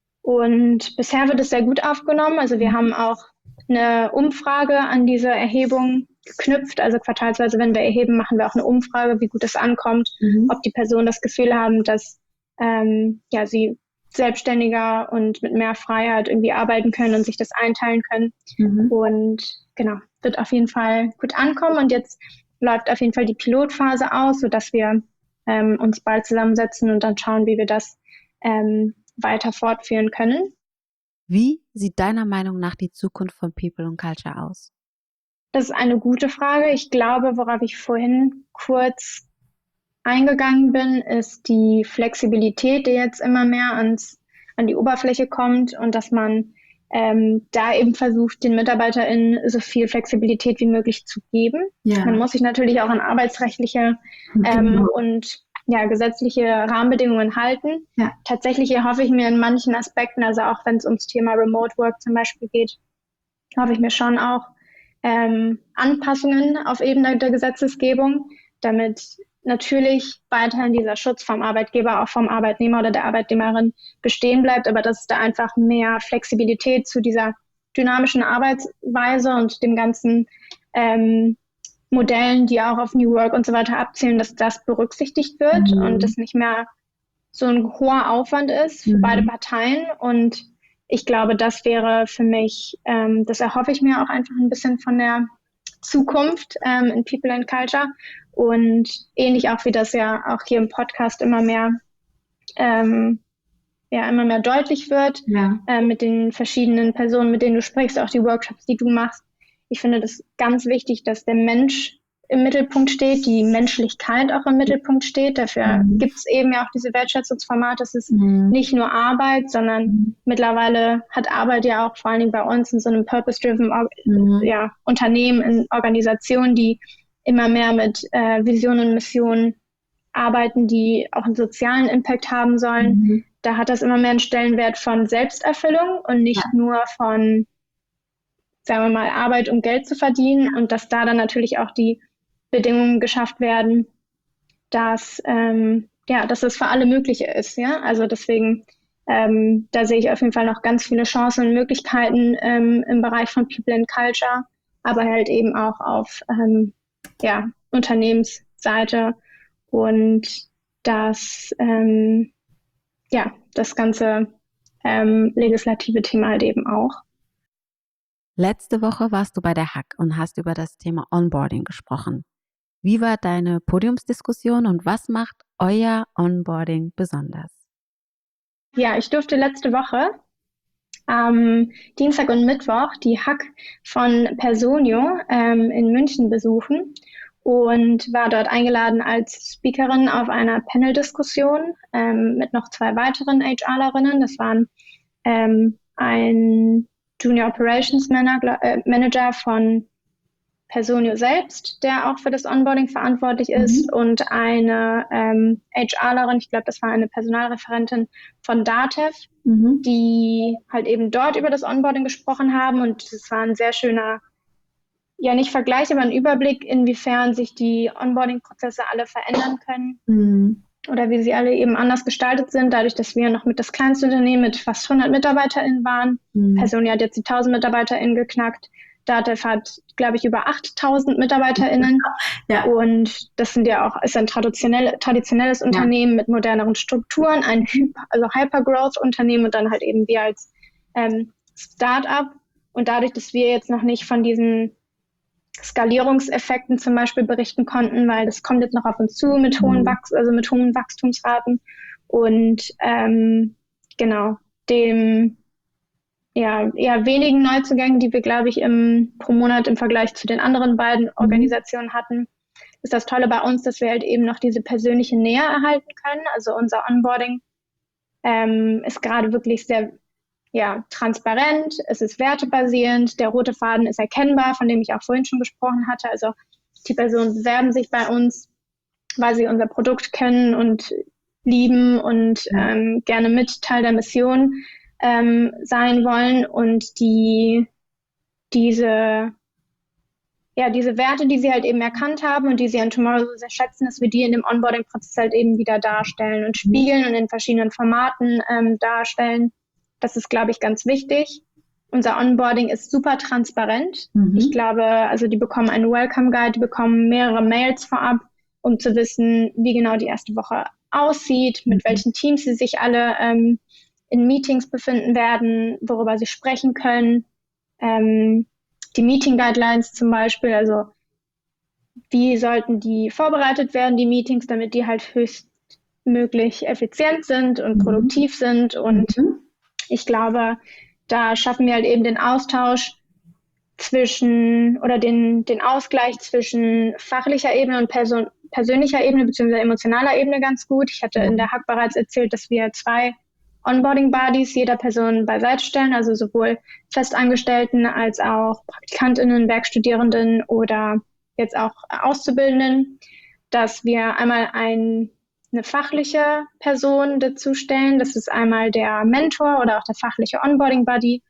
S2: Und bisher wird es sehr gut aufgenommen. Also wir haben auch eine Umfrage an diese Erhebung geknüpft. Also quartalsweise, wenn wir erheben, machen wir auch eine Umfrage, wie gut es ankommt, mhm. ob die Personen das Gefühl haben, dass ähm, ja, sie selbstständiger und mit mehr Freiheit irgendwie arbeiten können und sich das einteilen können. Mhm. Und genau, wird auf jeden Fall gut ankommen. Und jetzt läuft auf jeden Fall die Pilotphase aus, sodass wir ähm, uns bald zusammensetzen und dann schauen, wie wir das ähm, weiter fortführen können.
S1: Wie sieht deiner Meinung nach die Zukunft von People and Culture aus?
S2: Das ist eine gute Frage. Ich glaube, worauf ich vorhin kurz eingegangen bin, ist die Flexibilität, die jetzt immer mehr ans, an die Oberfläche kommt und dass man ähm, da eben versucht, den MitarbeiterInnen so viel Flexibilität wie möglich zu geben. Ja. Man muss sich natürlich auch an arbeitsrechtliche ähm, genau. und ja, gesetzliche Rahmenbedingungen halten. Ja. Tatsächlich erhoffe ich mir in manchen Aspekten, also auch wenn es ums Thema Remote Work zum Beispiel geht, hoffe ich mir schon auch ähm, Anpassungen auf Ebene der Gesetzesgebung, damit natürlich weiterhin dieser Schutz vom Arbeitgeber, auch vom Arbeitnehmer oder der Arbeitnehmerin bestehen bleibt, aber dass es da einfach mehr Flexibilität zu dieser dynamischen Arbeitsweise und dem ganzen ähm, Modellen, die auch auf New Work und so weiter abzielen, dass das berücksichtigt wird mhm. und das nicht mehr so ein hoher Aufwand ist für mhm. beide Parteien. Und ich glaube, das wäre für mich, ähm, das erhoffe ich mir auch einfach ein bisschen von der Zukunft ähm, in People and Culture. Und ähnlich auch wie das ja auch hier im Podcast immer mehr, ähm, ja, immer mehr deutlich wird ja. äh, mit den verschiedenen Personen, mit denen du sprichst, auch die Workshops, die du machst. Ich finde das ganz wichtig, dass der Mensch im Mittelpunkt steht, die Menschlichkeit auch im Mittelpunkt steht. Dafür mhm. gibt es eben ja auch diese Wertschätzungsformate. Es ist mhm. nicht nur Arbeit, sondern mhm. mittlerweile hat Arbeit ja auch vor allen Dingen bei uns in so einem purpose-driven mhm. ja, Unternehmen, in Organisationen, die immer mehr mit äh, Vision und Mission arbeiten, die auch einen sozialen Impact haben sollen. Mhm. Da hat das immer mehr einen Stellenwert von Selbsterfüllung und nicht ja. nur von, sagen wir mal, Arbeit, um Geld zu verdienen und dass da dann natürlich auch die Bedingungen geschafft werden, dass, ähm, ja, dass das für alle möglich ist. Ja? Also deswegen, ähm, da sehe ich auf jeden Fall noch ganz viele Chancen und Möglichkeiten ähm, im Bereich von People and Culture, aber halt eben auch auf ähm, ja, Unternehmensseite und das, ähm, ja, das ganze ähm, legislative Thema halt eben auch.
S1: Letzte Woche warst du bei der Hack und hast über das Thema Onboarding gesprochen. Wie war deine Podiumsdiskussion und was macht euer Onboarding besonders?
S2: Ja, ich durfte letzte Woche am Dienstag und Mittwoch die Hack von Personio ähm, in München besuchen und war dort eingeladen als Speakerin auf einer Panel-Diskussion ähm, mit noch zwei weiteren HRlerinnen. Das waren ähm, ein Junior Operations Manager, äh, Manager von Personio selbst, der auch für das Onboarding verantwortlich ist, mhm. und eine ähm, HRlerin, ich glaube, das war eine Personalreferentin von DATEV, mhm. die halt eben dort über das Onboarding gesprochen haben, und es war ein sehr schöner, ja nicht Vergleich, aber ein Überblick, inwiefern sich die Onboarding-Prozesse alle verändern können, mhm. oder wie sie alle eben anders gestaltet sind, dadurch, dass wir noch mit das kleinste Unternehmen mit fast hundert MitarbeiterInnen waren. Mhm. Personio hat jetzt die tausend MitarbeiterInnen geknackt. DATEV hat, glaube ich, über achttausend MitarbeiterInnen. Ja. Und das sind ja auch, ist ein traditionell, traditionelles Unternehmen, ja, mit moderneren Strukturen, ein Hyper, also Hypergrowth-Unternehmen, und dann halt eben wir als ähm, Start-up. Und dadurch, dass wir jetzt noch nicht von diesen Skalierungseffekten zum Beispiel berichten konnten, weil das kommt jetzt noch auf uns zu mit hohen, Wachs also mit hohen Wachstumsraten, und ähm, genau, dem ja, eher wenigen Neuzugängen, die wir, glaube ich, im, pro Monat im Vergleich zu den anderen beiden Organisationen hatten, ist das Tolle bei uns, dass wir halt eben noch diese persönliche Nähe erhalten können. Also unser Onboarding ähm, ist gerade wirklich sehr ja, transparent, es ist wertebasierend, der rote Faden ist erkennbar, von dem ich auch vorhin schon gesprochen hatte. Also die Personen bewerben sich bei uns, weil sie unser Produkt kennen und lieben und ja. ähm, gerne mit Teil der Mission ähm, sein wollen, und die diese ja diese Werte, die sie halt eben erkannt haben und die sie an Tomorrow so sehr schätzen, dass wir die in dem Onboarding-Prozess halt eben wieder darstellen und spiegeln und in verschiedenen Formaten ähm, darstellen. Das ist, glaube ich, ganz wichtig. Unser Onboarding ist super transparent. Mhm. Ich glaube, also die bekommen einen Welcome Guide, die bekommen mehrere Mails vorab, um zu wissen, wie genau die erste Woche aussieht, mit mhm. welchen Teams sie sich alle ähm, in Meetings befinden werden, worüber sie sprechen können. Ähm, die Meeting Guidelines zum Beispiel, also wie sollten die vorbereitet werden, die Meetings, damit die halt höchstmöglich effizient sind und mhm. produktiv sind. Und mhm. ich glaube, da schaffen wir halt eben den Austausch zwischen oder den, den Ausgleich zwischen fachlicher Ebene und Person, persönlicher Ebene bzw. emotionaler Ebene ganz gut. Ich hatte in der Hack bereits erzählt, dass wir zwei Onboarding-Buddies jeder Person beiseite stellen, also sowohl Festangestellten als auch PraktikantInnen, Werkstudierenden oder jetzt auch Auszubildenden, dass wir einmal ein, eine fachliche Person dazu stellen. Das ist einmal der Mentor oder auch der fachliche Onboarding-Buddy,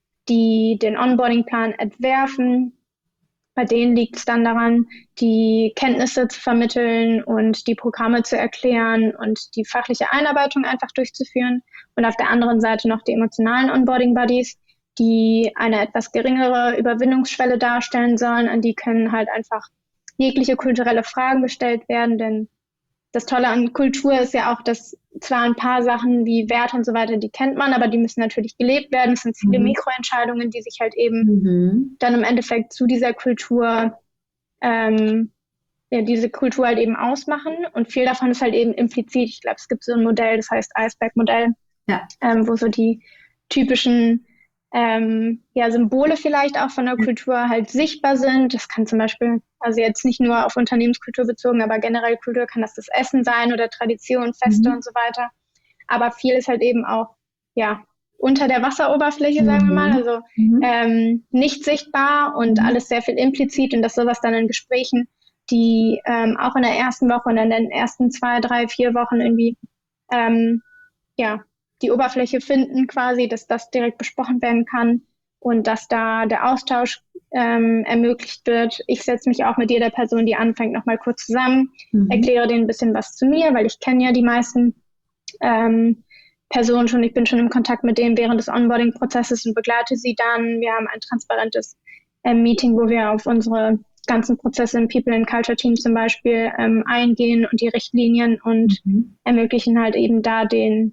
S2: die den Onboarding-Plan entwerfen. Bei denen liegt es dann daran, die Kenntnisse zu vermitteln und die Programme zu erklären und die fachliche Einarbeitung einfach durchzuführen. Und auf der anderen Seite noch die emotionalen Onboarding-Buddies, die eine etwas geringere Überwindungsschwelle darstellen sollen. An die können halt einfach jegliche kulturelle Fragen gestellt werden, denn das Tolle an Kultur ist ja auch, dass zwar ein paar Sachen wie Werte und so weiter, die kennt man, aber die müssen natürlich gelebt werden. Es sind viele mhm. Mikroentscheidungen, die sich halt eben mhm. dann im Endeffekt zu dieser Kultur, ähm, ja, diese Kultur halt eben ausmachen. Und viel davon ist halt eben implizit. Ich glaube, es gibt so ein Modell, das heißt Eisberg-Modell, ja. ähm, wo so die typischen ähm, ja, Symbole vielleicht auch von der Kultur halt sichtbar sind. Das kann zum Beispiel, also jetzt nicht nur auf Unternehmenskultur bezogen, aber generell Kultur kann das das Essen sein oder Tradition, Feste mhm. und so weiter. Aber viel ist halt eben auch, ja, unter der Wasseroberfläche, mhm. sagen wir mal, also mhm. ähm, nicht sichtbar und mhm. alles sehr viel implizit, und dass sowas dann in Gesprächen, die ähm, auch in der ersten Woche und in den ersten zwei, drei, vier Wochen irgendwie, ähm, ja, die Oberfläche finden quasi, dass das direkt besprochen werden kann und dass da der Austausch ähm, ermöglicht wird. Ich setze mich auch mit jeder Person, die anfängt, nochmal kurz zusammen, mhm. erkläre denen ein bisschen was zu mir, weil ich kenne ja die meisten ähm, Personen schon. Ich bin schon im Kontakt mit denen während des Onboarding-Prozesses und begleite sie dann. Wir haben ein transparentes äh, Meeting, wo wir auf unsere ganzen Prozesse im People and Culture Team zum Beispiel ähm, eingehen und die Richtlinien und mhm. ermöglichen halt eben da den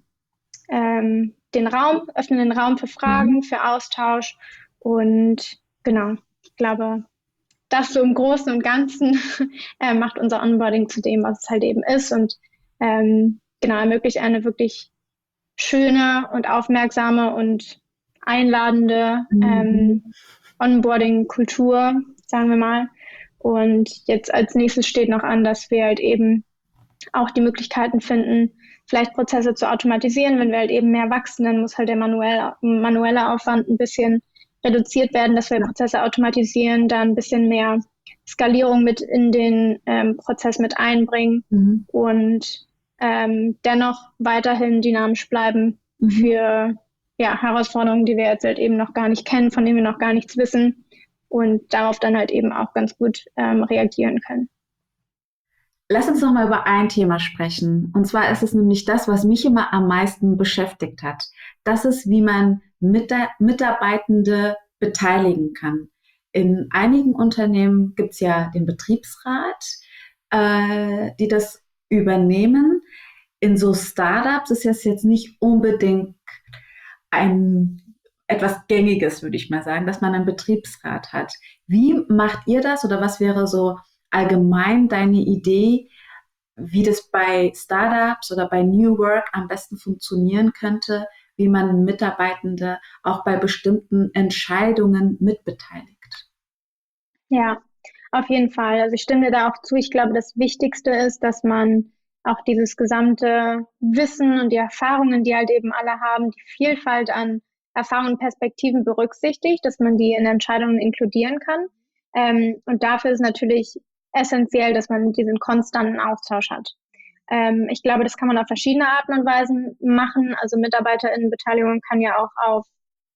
S2: Ähm, den Raum, öffnen den Raum für Fragen, mhm. für Austausch, und genau, ich glaube, das so im Großen und Ganzen äh, macht unser Onboarding zu dem, was es halt eben ist, und ähm, genau, ermöglicht eine wirklich schöne und aufmerksame und einladende mhm. ähm, Onboarding-Kultur, sagen wir mal. Und jetzt als nächstes steht noch an, dass wir halt eben auch die Möglichkeiten finden, vielleicht Prozesse zu automatisieren. Wenn wir halt eben mehr wachsen, dann muss halt der manuelle, manuelle Aufwand ein bisschen reduziert werden, dass wir Prozesse automatisieren, dann ein bisschen mehr Skalierung mit in den ähm, Prozess mit einbringen mhm. und ähm, dennoch weiterhin dynamisch bleiben mhm. für ja, Herausforderungen, die wir jetzt halt eben noch gar nicht kennen, von denen wir noch gar nichts wissen und darauf dann halt eben auch ganz gut ähm, reagieren können.
S1: Lass uns noch mal über ein Thema sprechen. Und zwar ist es nämlich das, was mich immer am meisten beschäftigt hat. Das ist, wie man Mitarbeitende beteiligen kann. In einigen Unternehmen gibt es ja den Betriebsrat, äh, die das übernehmen. In so Startups ist es jetzt nicht unbedingt ein etwas Gängiges, würde ich mal sagen, dass man einen Betriebsrat hat. Wie macht ihr das oder was wäre so allgemein deine Idee, wie das bei Startups oder bei New Work am besten funktionieren könnte, wie man Mitarbeitende auch bei bestimmten Entscheidungen mitbeteiligt?
S2: Ja, auf jeden Fall. Also ich stimme dir da auch zu. Ich glaube, das Wichtigste ist, dass man auch dieses gesamte Wissen und die Erfahrungen, die halt eben alle haben, die Vielfalt an Erfahrungen und Perspektiven berücksichtigt, dass man die in Entscheidungen inkludieren kann. Ähm, und dafür ist natürlich essentiell, dass man diesen konstanten Austausch hat. Ähm, ich glaube, das kann man auf verschiedene Arten und Weisen machen. Also MitarbeiterInnenbeteiligung kann ja auch auf,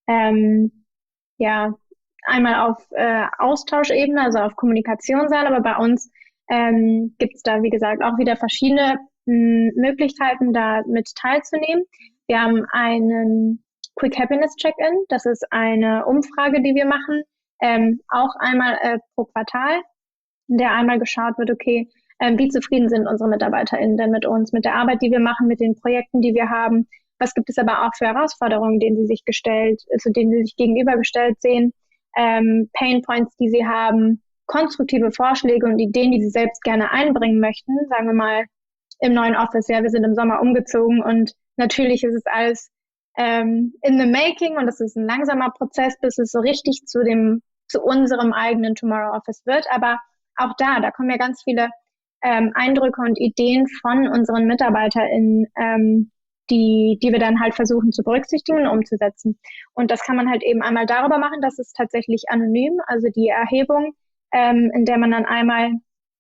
S2: ähm, ja, einmal auf äh, Austauschebene, also auf Kommunikation sein, aber bei uns ähm, gibt es da, wie gesagt, auch wieder verschiedene m, Möglichkeiten, da mit teilzunehmen. Wir haben einen Quick Happiness Check-in, das ist eine Umfrage, die wir machen, ähm, auch einmal äh, pro Quartal, in der einmal geschaut wird, okay, ähm, wie zufrieden sind unsere MitarbeiterInnen denn mit uns, mit der Arbeit, die wir machen, mit den Projekten, die wir haben. Was gibt es aber auch für Herausforderungen, denen sie sich gestellt, zu denen sie sich gegenübergestellt sehen, ähm, Pain Points, die sie haben, konstruktive Vorschläge und Ideen, die sie selbst gerne einbringen möchten. Sagen wir mal im neuen Office, ja, wir sind im Sommer umgezogen und natürlich ist es alles ähm, in the making und es ist ein langsamer Prozess, bis es so richtig zu dem, zu unserem eigenen Tomorrow Office wird. Aber auch da, da kommen ja ganz viele ähm, Eindrücke und Ideen von unseren MitarbeiterInnen, ähm, die, die wir dann halt versuchen zu berücksichtigen und umzusetzen. Und das kann man halt eben einmal darüber machen, dass es tatsächlich anonym, also die Erhebung, ähm, in der man dann einmal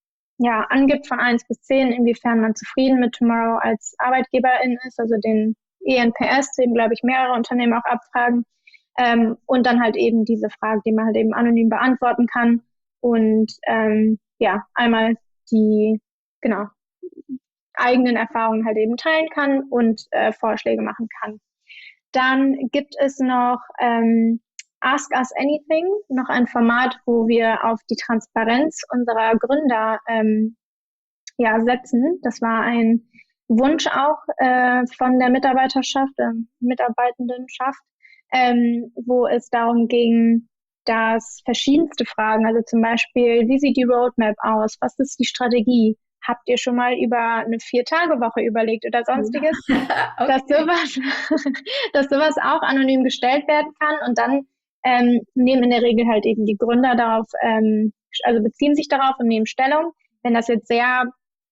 S2: ja angibt von eins bis zehn, inwiefern man zufrieden mit Tomorrow als Arbeitgeberin ist, also den E N P S, den, glaube ich, mehrere Unternehmen auch abfragen. Ähm, und dann halt eben diese Frage, die man halt eben anonym beantworten kann. Und ähm, ja, einmal die, genau, eigenen Erfahrungen halt eben teilen kann und äh, Vorschläge machen kann. Dann gibt es noch ähm, Ask Us Anything, noch ein Format, wo wir auf die Transparenz unserer Gründer ähm, ja, setzen. Das war ein Wunsch auch äh, von der Mitarbeiterschaft, äh, Mitarbeitendenschaft, ähm, wo es darum ging, dass verschiedenste Fragen, also zum Beispiel, wie sieht die Roadmap aus? Was ist die Strategie? Habt ihr schon mal über eine Vier-Tage-Woche überlegt oder sonstiges? Okay. Dass sowas, dass sowas auch anonym gestellt werden kann und dann ähm, nehmen in der Regel halt eben die Gründer darauf, ähm, also beziehen sich darauf und nehmen Stellung. Wenn das jetzt sehr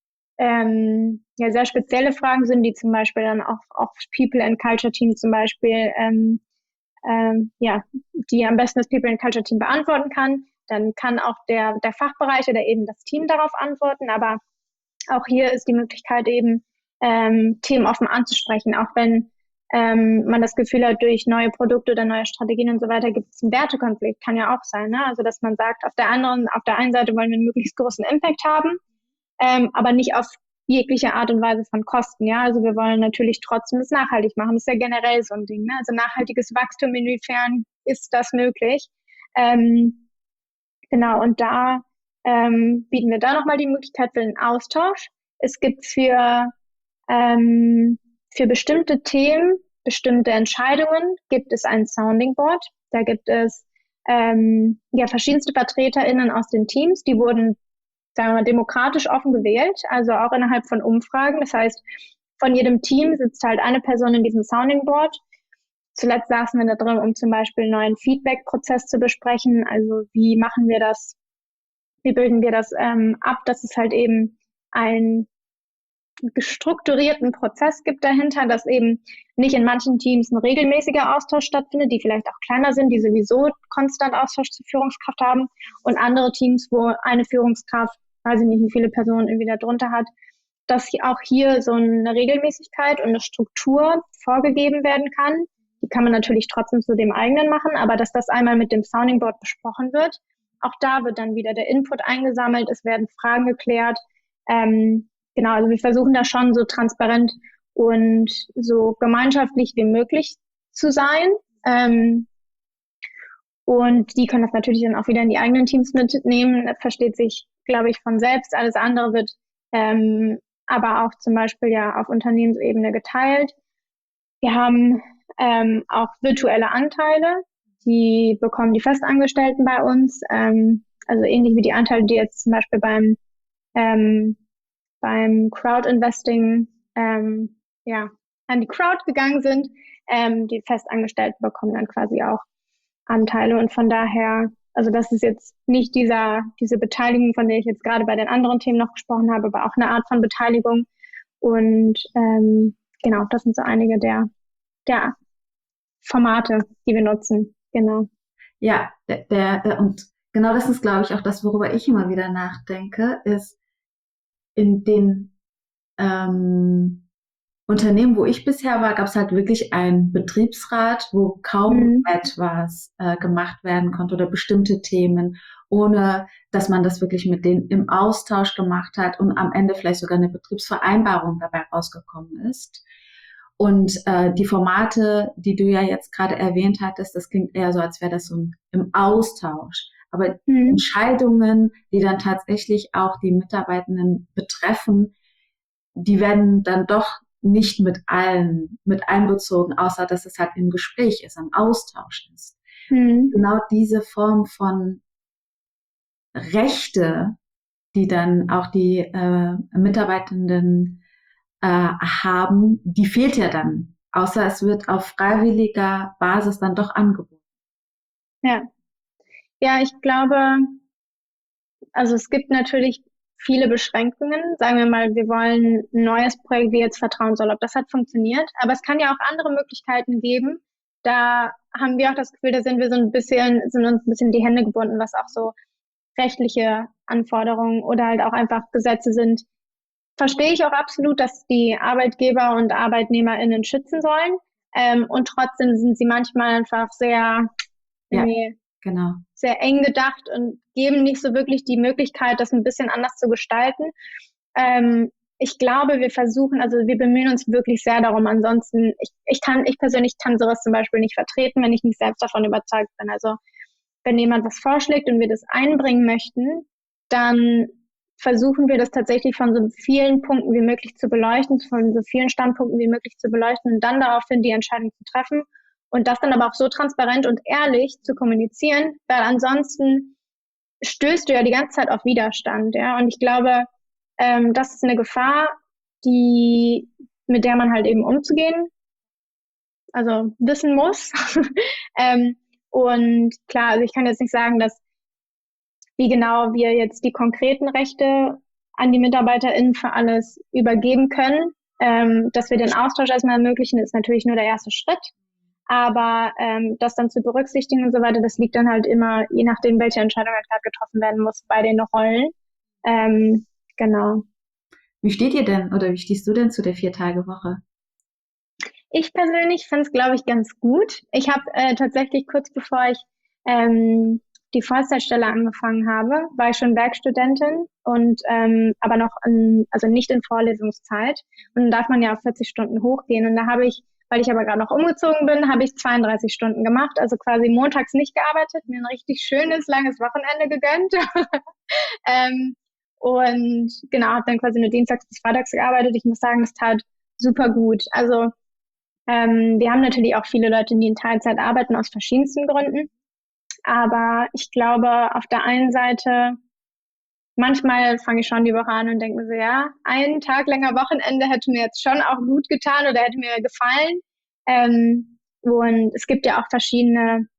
S2: ähm, ja, sehr spezielle Fragen sind, die zum Beispiel dann auch auf People and Culture Team zum Beispiel ähm, ähm, ja, die am besten das People and Culture Team beantworten kann, dann kann auch der, der Fachbereich oder eben das Team darauf antworten, aber auch hier ist die Möglichkeit eben, ähm, Themen offen anzusprechen, auch wenn ähm, man das Gefühl hat, durch neue Produkte oder neue Strategien und so weiter gibt es einen Wertekonflikt, kann ja auch sein, ne? Also dass man sagt, auf der anderen, auf der einen Seite wollen wir einen möglichst großen Impact haben, ähm, aber nicht auf jegliche Art und Weise von Kosten, ja, also wir wollen natürlich trotzdem das nachhaltig machen, das ist ja generell so ein Ding, ne? Also nachhaltiges Wachstum, inwiefern ist das möglich? Ähm, genau, und da ähm, bieten wir da nochmal die Möglichkeit für den Austausch. Es gibt für, ähm, für bestimmte Themen, bestimmte Entscheidungen, gibt es ein Sounding Board, da gibt es ähm, ja verschiedenste VertreterInnen aus den Teams, die wurden, sagen wir mal, demokratisch offen gewählt, also auch innerhalb von Umfragen. Das heißt, von jedem Team sitzt halt eine Person in diesem Sounding Board. Zuletzt saßen wir da drin, um zum Beispiel einen neuen Feedback-Prozess zu besprechen. Also wie machen wir das, wie bilden wir das ähm, ab, dass es halt eben ein gestrukturierten Prozess gibt dahinter, dass eben nicht in manchen Teams ein regelmäßiger Austausch stattfindet, die vielleicht auch kleiner sind, die sowieso konstant Austausch zur Führungskraft haben, und andere Teams, wo eine Führungskraft, weiß ich nicht, wie viele Personen irgendwie da drunter hat, dass auch hier so eine Regelmäßigkeit und eine Struktur vorgegeben werden kann. Die kann man natürlich trotzdem zu dem eigenen machen, aber dass das einmal mit dem Sounding Board besprochen wird. Auch da wird dann wieder der Input eingesammelt, es werden Fragen geklärt. Ähm, genau, also wir versuchen da schon so transparent und so gemeinschaftlich wie möglich zu sein. Ähm, und die können das natürlich dann auch wieder in die eigenen Teams mitnehmen. Das versteht sich, glaube ich, von selbst. Alles andere wird ähm, aber auch zum Beispiel ja auf Unternehmensebene geteilt. Wir haben ähm, auch virtuelle Anteile, die bekommen die Festangestellten bei uns, ähm, also ähnlich wie die Anteile, die jetzt zum Beispiel beim ähm, beim Crowd-Investing ähm, ja, an die Crowd gegangen sind. Ähm, die Festangestellten bekommen dann quasi auch Anteile, und von daher, also das ist jetzt nicht dieser diese Beteiligung, von der ich jetzt gerade bei den anderen Themen noch gesprochen habe, aber auch eine Art von Beteiligung. Und ähm, genau, das sind so einige der, der Formate, die wir nutzen. Genau.
S3: Ja, der, der, der und genau das ist, glaube ich, auch das, worüber ich immer wieder nachdenke, ist in den ähm, Unternehmen, wo ich bisher war, gab es halt wirklich einen Betriebsrat, wo kaum
S2: Mhm.
S3: etwas äh, gemacht werden konnte oder bestimmte Themen, ohne dass man das wirklich mit denen im Austausch gemacht hat und am Ende vielleicht sogar eine Betriebsvereinbarung dabei rausgekommen ist. Und äh, die Formate, die du ja jetzt gerade erwähnt hattest, das klingt eher so, als wäre das so ein, im Austausch. Aber
S2: Mhm.
S3: Entscheidungen, die dann tatsächlich auch die Mitarbeitenden betreffen, die werden dann doch nicht mit allen mit einbezogen, außer dass es halt im Gespräch ist, im Austausch ist.
S2: Mhm.
S3: Genau diese Form von Rechte, die dann auch die äh, Mitarbeitenden äh, haben, die fehlt ja dann, außer es wird auf freiwilliger Basis dann doch angeboten.
S2: Ja. Ja, ich glaube, also es gibt natürlich viele Beschränkungen. Sagen wir mal, wir wollen ein neues Projekt wie jetzt Vertrauensurlaub. Das hat funktioniert, aber es kann ja auch andere Möglichkeiten geben. Da haben wir auch das Gefühl, da sind wir so ein bisschen, sind uns ein bisschen die Hände gebunden, was auch so rechtliche Anforderungen oder halt auch einfach Gesetze sind. Verstehe ich auch absolut, dass die Arbeitgeber und ArbeitnehmerInnen schützen sollen. Ähm, und trotzdem sind sie manchmal einfach sehr,
S3: Ja,
S2: irgendwie
S3: genau.
S2: sehr eng gedacht und geben nicht so wirklich die Möglichkeit, das ein bisschen anders zu gestalten. Ähm, ich glaube, wir versuchen, also wir bemühen uns wirklich sehr darum. Ansonsten, ich, ich kann, ich persönlich kann sowas zum Beispiel nicht vertreten, wenn ich nicht selbst davon überzeugt bin. Also wenn jemand was vorschlägt und wir das einbringen möchten, dann versuchen wir das tatsächlich von so vielen Punkten wie möglich zu beleuchten, von so vielen Standpunkten wie möglich zu beleuchten und dann daraufhin die Entscheidung zu treffen und das dann aber auch so transparent und ehrlich zu kommunizieren, weil ansonsten stößt du ja die ganze Zeit auf Widerstand, ja. Und ich glaube, ähm, das ist eine Gefahr, die, mit der man halt eben umzugehen, also wissen muss. ähm, und klar, also ich kann jetzt nicht sagen, dass wie genau wir jetzt die konkreten Rechte an die MitarbeiterInnen für alles übergeben können. Ähm, dass wir den Austausch erstmal ermöglichen, ist natürlich nur der erste Schritt. Aber ähm, das dann zu berücksichtigen und so weiter, das liegt dann halt immer, je nachdem, welche Entscheidung halt gerade getroffen werden muss, bei den Rollen. Ähm, genau.
S3: Wie steht ihr denn oder wie stehst du denn zu der Vier-Tage-Woche?
S2: Ich persönlich finde es, glaube ich, ganz gut. Ich habe äh, tatsächlich kurz bevor ich ähm, die Vollzeitstelle angefangen habe, war ich schon Werkstudentin und ähm, aber noch in, also nicht in Vorlesungszeit. Und dann darf man ja auf vierzig Stunden hochgehen. Und da habe ich, weil ich aber gerade noch umgezogen bin, habe ich zweiunddreißig Stunden gemacht, also quasi montags nicht gearbeitet, mir ein richtig schönes, langes Wochenende gegönnt. ähm, und genau, habe dann quasi nur dienstags bis freitags gearbeitet. Ich muss sagen, das tat super gut. Also ähm, wir haben natürlich auch viele Leute, die in Teilzeit arbeiten, aus verschiedensten Gründen. Aber ich glaube, auf der einen Seite, manchmal fange ich schon die Woche an und denke mir so, ja, einen Tag länger Wochenende hätte mir jetzt schon auch gut getan oder hätte mir gefallen. Ähm, und es gibt ja auch verschiedene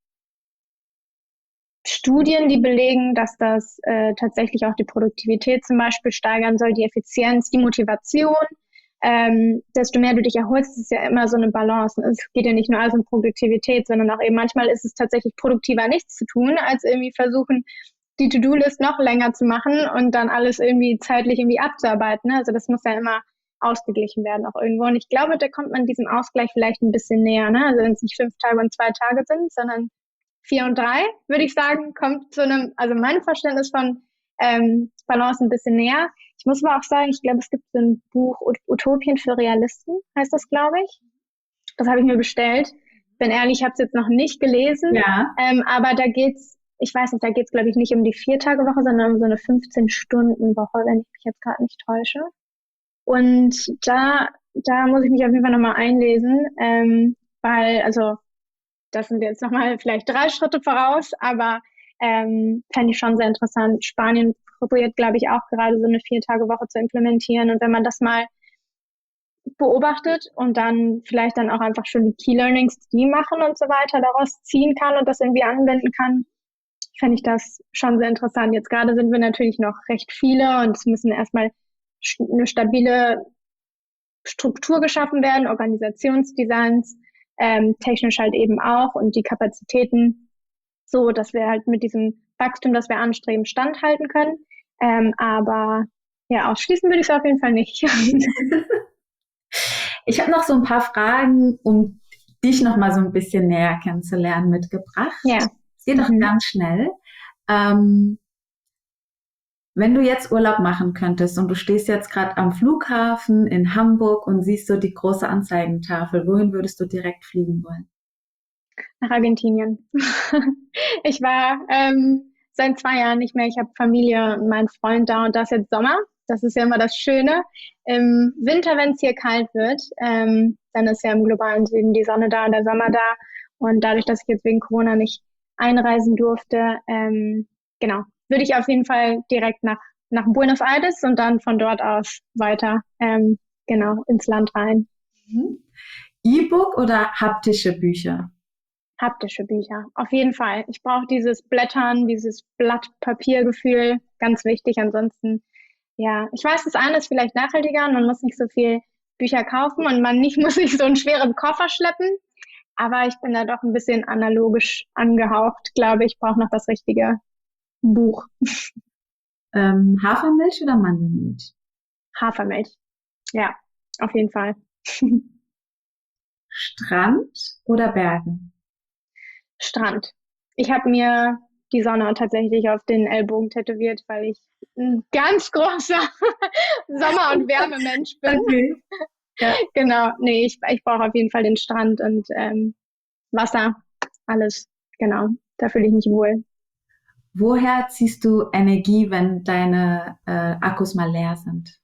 S2: Studien, die belegen, dass das äh, tatsächlich auch die Produktivität zum Beispiel steigern soll, die Effizienz, die Motivation. ähm, desto mehr du dich erholst, ist ja immer so eine Balance. Es geht ja nicht nur alles um Produktivität, sondern auch eben manchmal ist es tatsächlich produktiver, nichts zu tun, als irgendwie versuchen, die To-Do-List noch länger zu machen und dann alles irgendwie zeitlich irgendwie abzuarbeiten. Ne? Also das muss ja immer ausgeglichen werden auch irgendwo. Und ich glaube, da kommt man diesem Ausgleich vielleicht ein bisschen näher. Ne? Also wenn es nicht fünf Tage und zwei Tage sind, sondern vier und drei, würde ich sagen, kommt zu einem, also mein Verständnis von ähm, Balance ein bisschen näher. Ich muss aber auch sagen, ich glaube, es gibt so ein Buch, Utopien für Realisten, heißt das, glaube ich. Das habe ich mir bestellt. Bin ehrlich, ich habe es jetzt noch nicht gelesen,
S3: Ja.
S2: ähm, aber da geht's, ich weiß nicht, da geht's, glaube ich, nicht um die Vier-Tage-Woche, sondern um so eine fünfzehn-Stunden-Woche, wenn ich mich jetzt gerade nicht täusche. Und da, da muss ich mich auf jeden Fall nochmal einlesen, ähm, weil, also, das sind jetzt nochmal vielleicht drei Schritte voraus, aber ähm, fände ich schon sehr interessant. Spanien probiert, glaube ich, auch gerade so eine Vier-Tage-Woche zu implementieren. Und wenn man das mal beobachtet und dann vielleicht dann auch einfach schon die Key Learnings, die die machen und so weiter, daraus ziehen kann und das irgendwie anwenden kann, fände ich das schon sehr interessant. Jetzt gerade sind wir natürlich noch recht viele und es müssen erstmal eine stabile Struktur geschaffen werden, Organisationsdesigns, ähm, technisch halt eben auch und die Kapazitäten, so dass wir halt mit diesem Wachstum, das wir anstreben, standhalten können. Ähm, aber ja, ausschließen würde ich es auf jeden Fall nicht.
S3: Ich habe noch so ein paar Fragen, um dich noch mal so ein bisschen näher kennenzulernen, mitgebracht.
S2: Ja.
S3: Es geht doch
S2: Mhm.
S3: ganz schnell. Ähm, wenn du jetzt Urlaub machen könntest und du stehst jetzt gerade am Flughafen in Hamburg und siehst so die große Anzeigentafel, wohin würdest du direkt fliegen wollen?
S2: Nach Argentinien. Ich war ähm, seit zwei Jahren nicht mehr. Ich habe Familie und meinen Freund da und da ist jetzt Sommer. Das ist ja immer das Schöne. Im Winter, wenn es hier kalt wird, ähm, dann ist ja im globalen Süden die Sonne da und der Sommer da. Und dadurch, dass ich jetzt wegen Corona nicht einreisen durfte, ähm, genau, würde ich auf jeden Fall direkt nach, nach Buenos Aires und dann von dort aus weiter, ähm, genau, ins Land rein.
S3: Mhm. E-Book oder haptische Bücher?
S2: Haptische Bücher, auf jeden Fall. Ich brauche dieses Blättern, dieses Blatt-Papier-Gefühl, ganz wichtig. Ansonsten, ja, ich weiß, das eine ist vielleicht nachhaltiger und man muss nicht so viel Bücher kaufen und man nicht muss sich so einen schweren Koffer schleppen. Aber ich bin da doch ein bisschen analogisch angehaucht, glaube ich, brauche noch das richtige Buch.
S3: Ähm, Hafermilch oder Mandelmilch?
S2: Hafermilch, ja, auf jeden Fall.
S3: Strand oder Berge?
S2: Strand. Ich habe mir die Sonne tatsächlich auf den Ellbogen tätowiert, weil ich ein ganz großer Sommer- und Wärmemensch bin.
S3: Okay. Ja.
S2: Genau, nee, ich, ich brauche auf jeden Fall den Strand und ähm, Wasser, alles, genau, da fühle ich mich wohl.
S3: Woher ziehst du Energie, wenn deine äh, Akkus mal leer sind?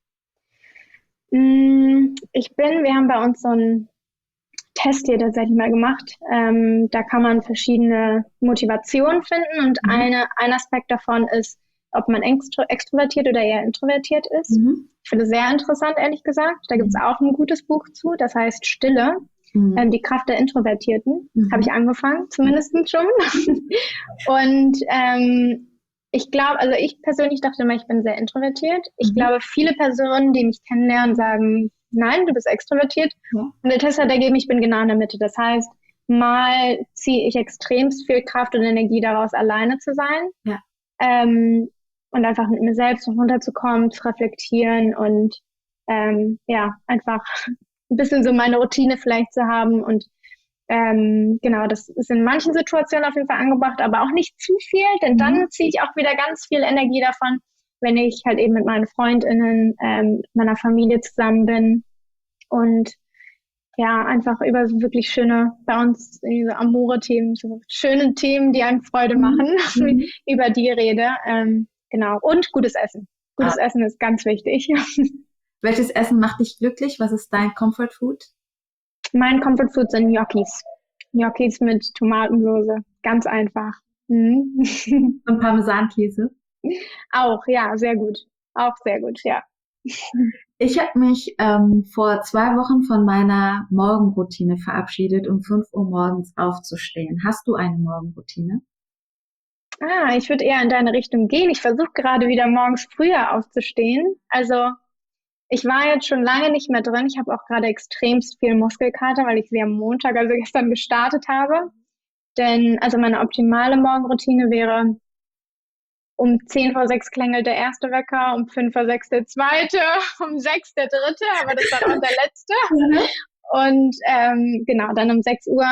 S2: Mm, Ich bin, wir haben bei uns so einen Test hier tatsächlich mal gemacht. Ähm, da kann man verschiedene Motivationen finden und
S3: Mhm.
S2: eine, ein Aspekt davon ist, ob man extro, extrovertiert oder eher introvertiert ist.
S3: Mhm.
S2: Ich finde es sehr interessant, ehrlich gesagt. Da gibt es
S3: Mhm.
S2: auch ein gutes Buch zu, das heißt Stille,
S3: Mhm.
S2: ähm, die Kraft der Introvertierten.
S3: Mhm.
S2: Habe ich angefangen, zumindest schon. Und ähm, ich glaube, also ich persönlich dachte immer, ich bin sehr introvertiert. Ich
S3: Mhm.
S2: glaube, viele Personen, die mich kennenlernen, sagen, nein, du bist extrovertiert.
S3: Ja.
S2: Und der Test hat ergeben, ich bin genau in der Mitte. Das heißt, mal ziehe ich extremst viel Kraft und Energie daraus, alleine zu sein.
S3: Ja.
S2: Ähm, und einfach mit mir selbst runterzukommen, zu reflektieren und ähm, ja, einfach ein bisschen so meine Routine vielleicht zu haben. Und ähm, genau, das ist in manchen Situationen auf jeden Fall angebracht, aber auch nicht zu viel, denn
S3: Mhm.
S2: dann ziehe ich auch wieder ganz viel Energie davon, wenn ich halt eben mit meinen FreundInnen, ähm, meiner Familie zusammen bin und ja, einfach über so wirklich schöne, bei uns diese Amore-Themen, so schöne Themen, die einem Freude
S3: Mhm.
S2: machen,
S3: Mhm.
S2: über die rede. Ähm, genau. Und gutes Essen. Gutes
S3: Ah.
S2: Essen ist ganz wichtig.
S3: Welches Essen macht dich glücklich? Was ist dein Comfort Food?
S2: Mein Comfort Food sind Gnocchis. Gnocchis mit Tomatensoße. Ganz einfach. Mhm.
S3: Und Parmesankäse?
S2: Auch, ja, sehr gut. Auch sehr gut, ja.
S3: Ich habe mich ähm, vor zwei Wochen von meiner Morgenroutine verabschiedet, um fünf Uhr morgens aufzustehen. Hast du eine Morgenroutine?
S2: Ah, ich würde eher in deine Richtung gehen. Ich versuche gerade wieder morgens früher aufzustehen. Also ich war jetzt schon lange nicht mehr drin. Ich habe auch gerade extremst viel Muskelkater, weil ich sie am Montag, also gestern, gestartet habe. Denn, also meine optimale Morgenroutine wäre, um zehn vor sechs klingelt der erste Wecker, um fünf vor sechs der zweite, um sechs der dritte, aber das war auch der letzte. Und ähm, genau, dann um sechs Uhr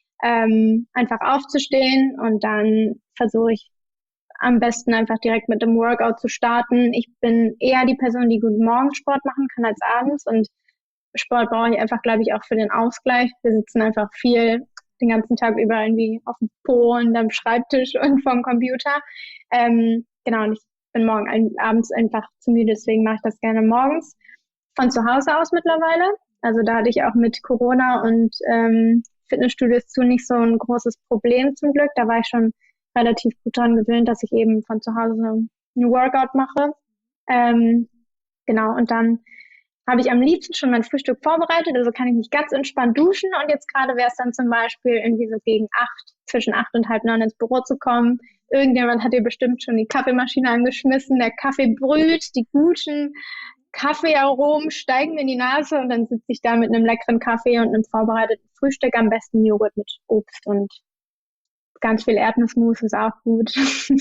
S2: ähm, einfach aufzustehen und dann versuche ich am besten einfach direkt mit dem Workout zu starten. Ich bin eher die Person, die gut morgens Sport machen kann als abends, und Sport brauche ich einfach, glaube ich, auch für den Ausgleich. Wir sitzen einfach viel den ganzen Tag über irgendwie auf dem Po und am Schreibtisch und vorm Computer. Ähm, genau, und ich bin morgen ein, abends einfach zu müde, deswegen mache ich das gerne morgens von zu Hause aus mittlerweile. Also da hatte ich auch mit Corona und ähm, Fitnessstudios zu nicht so ein großes Problem zum Glück. Da war ich schon relativ gut dran gewöhnt, dass ich eben von zu Hause ein Workout mache. Ähm, genau, und dann habe ich am liebsten schon mein Frühstück vorbereitet, also kann ich mich ganz entspannt duschen, und jetzt gerade wäre es dann zum Beispiel irgendwie so gegen acht, zwischen acht und halb neun ins Büro zu kommen. Irgendjemand hat dir bestimmt schon die Kaffeemaschine angeschmissen, der Kaffee brüht, die guten Kaffeearomen steigen mir in die Nase, und dann sitze ich da mit einem leckeren Kaffee und einem vorbereiteten Frühstück, am besten Joghurt mit Obst und ganz viel Erdnussmus ist auch gut.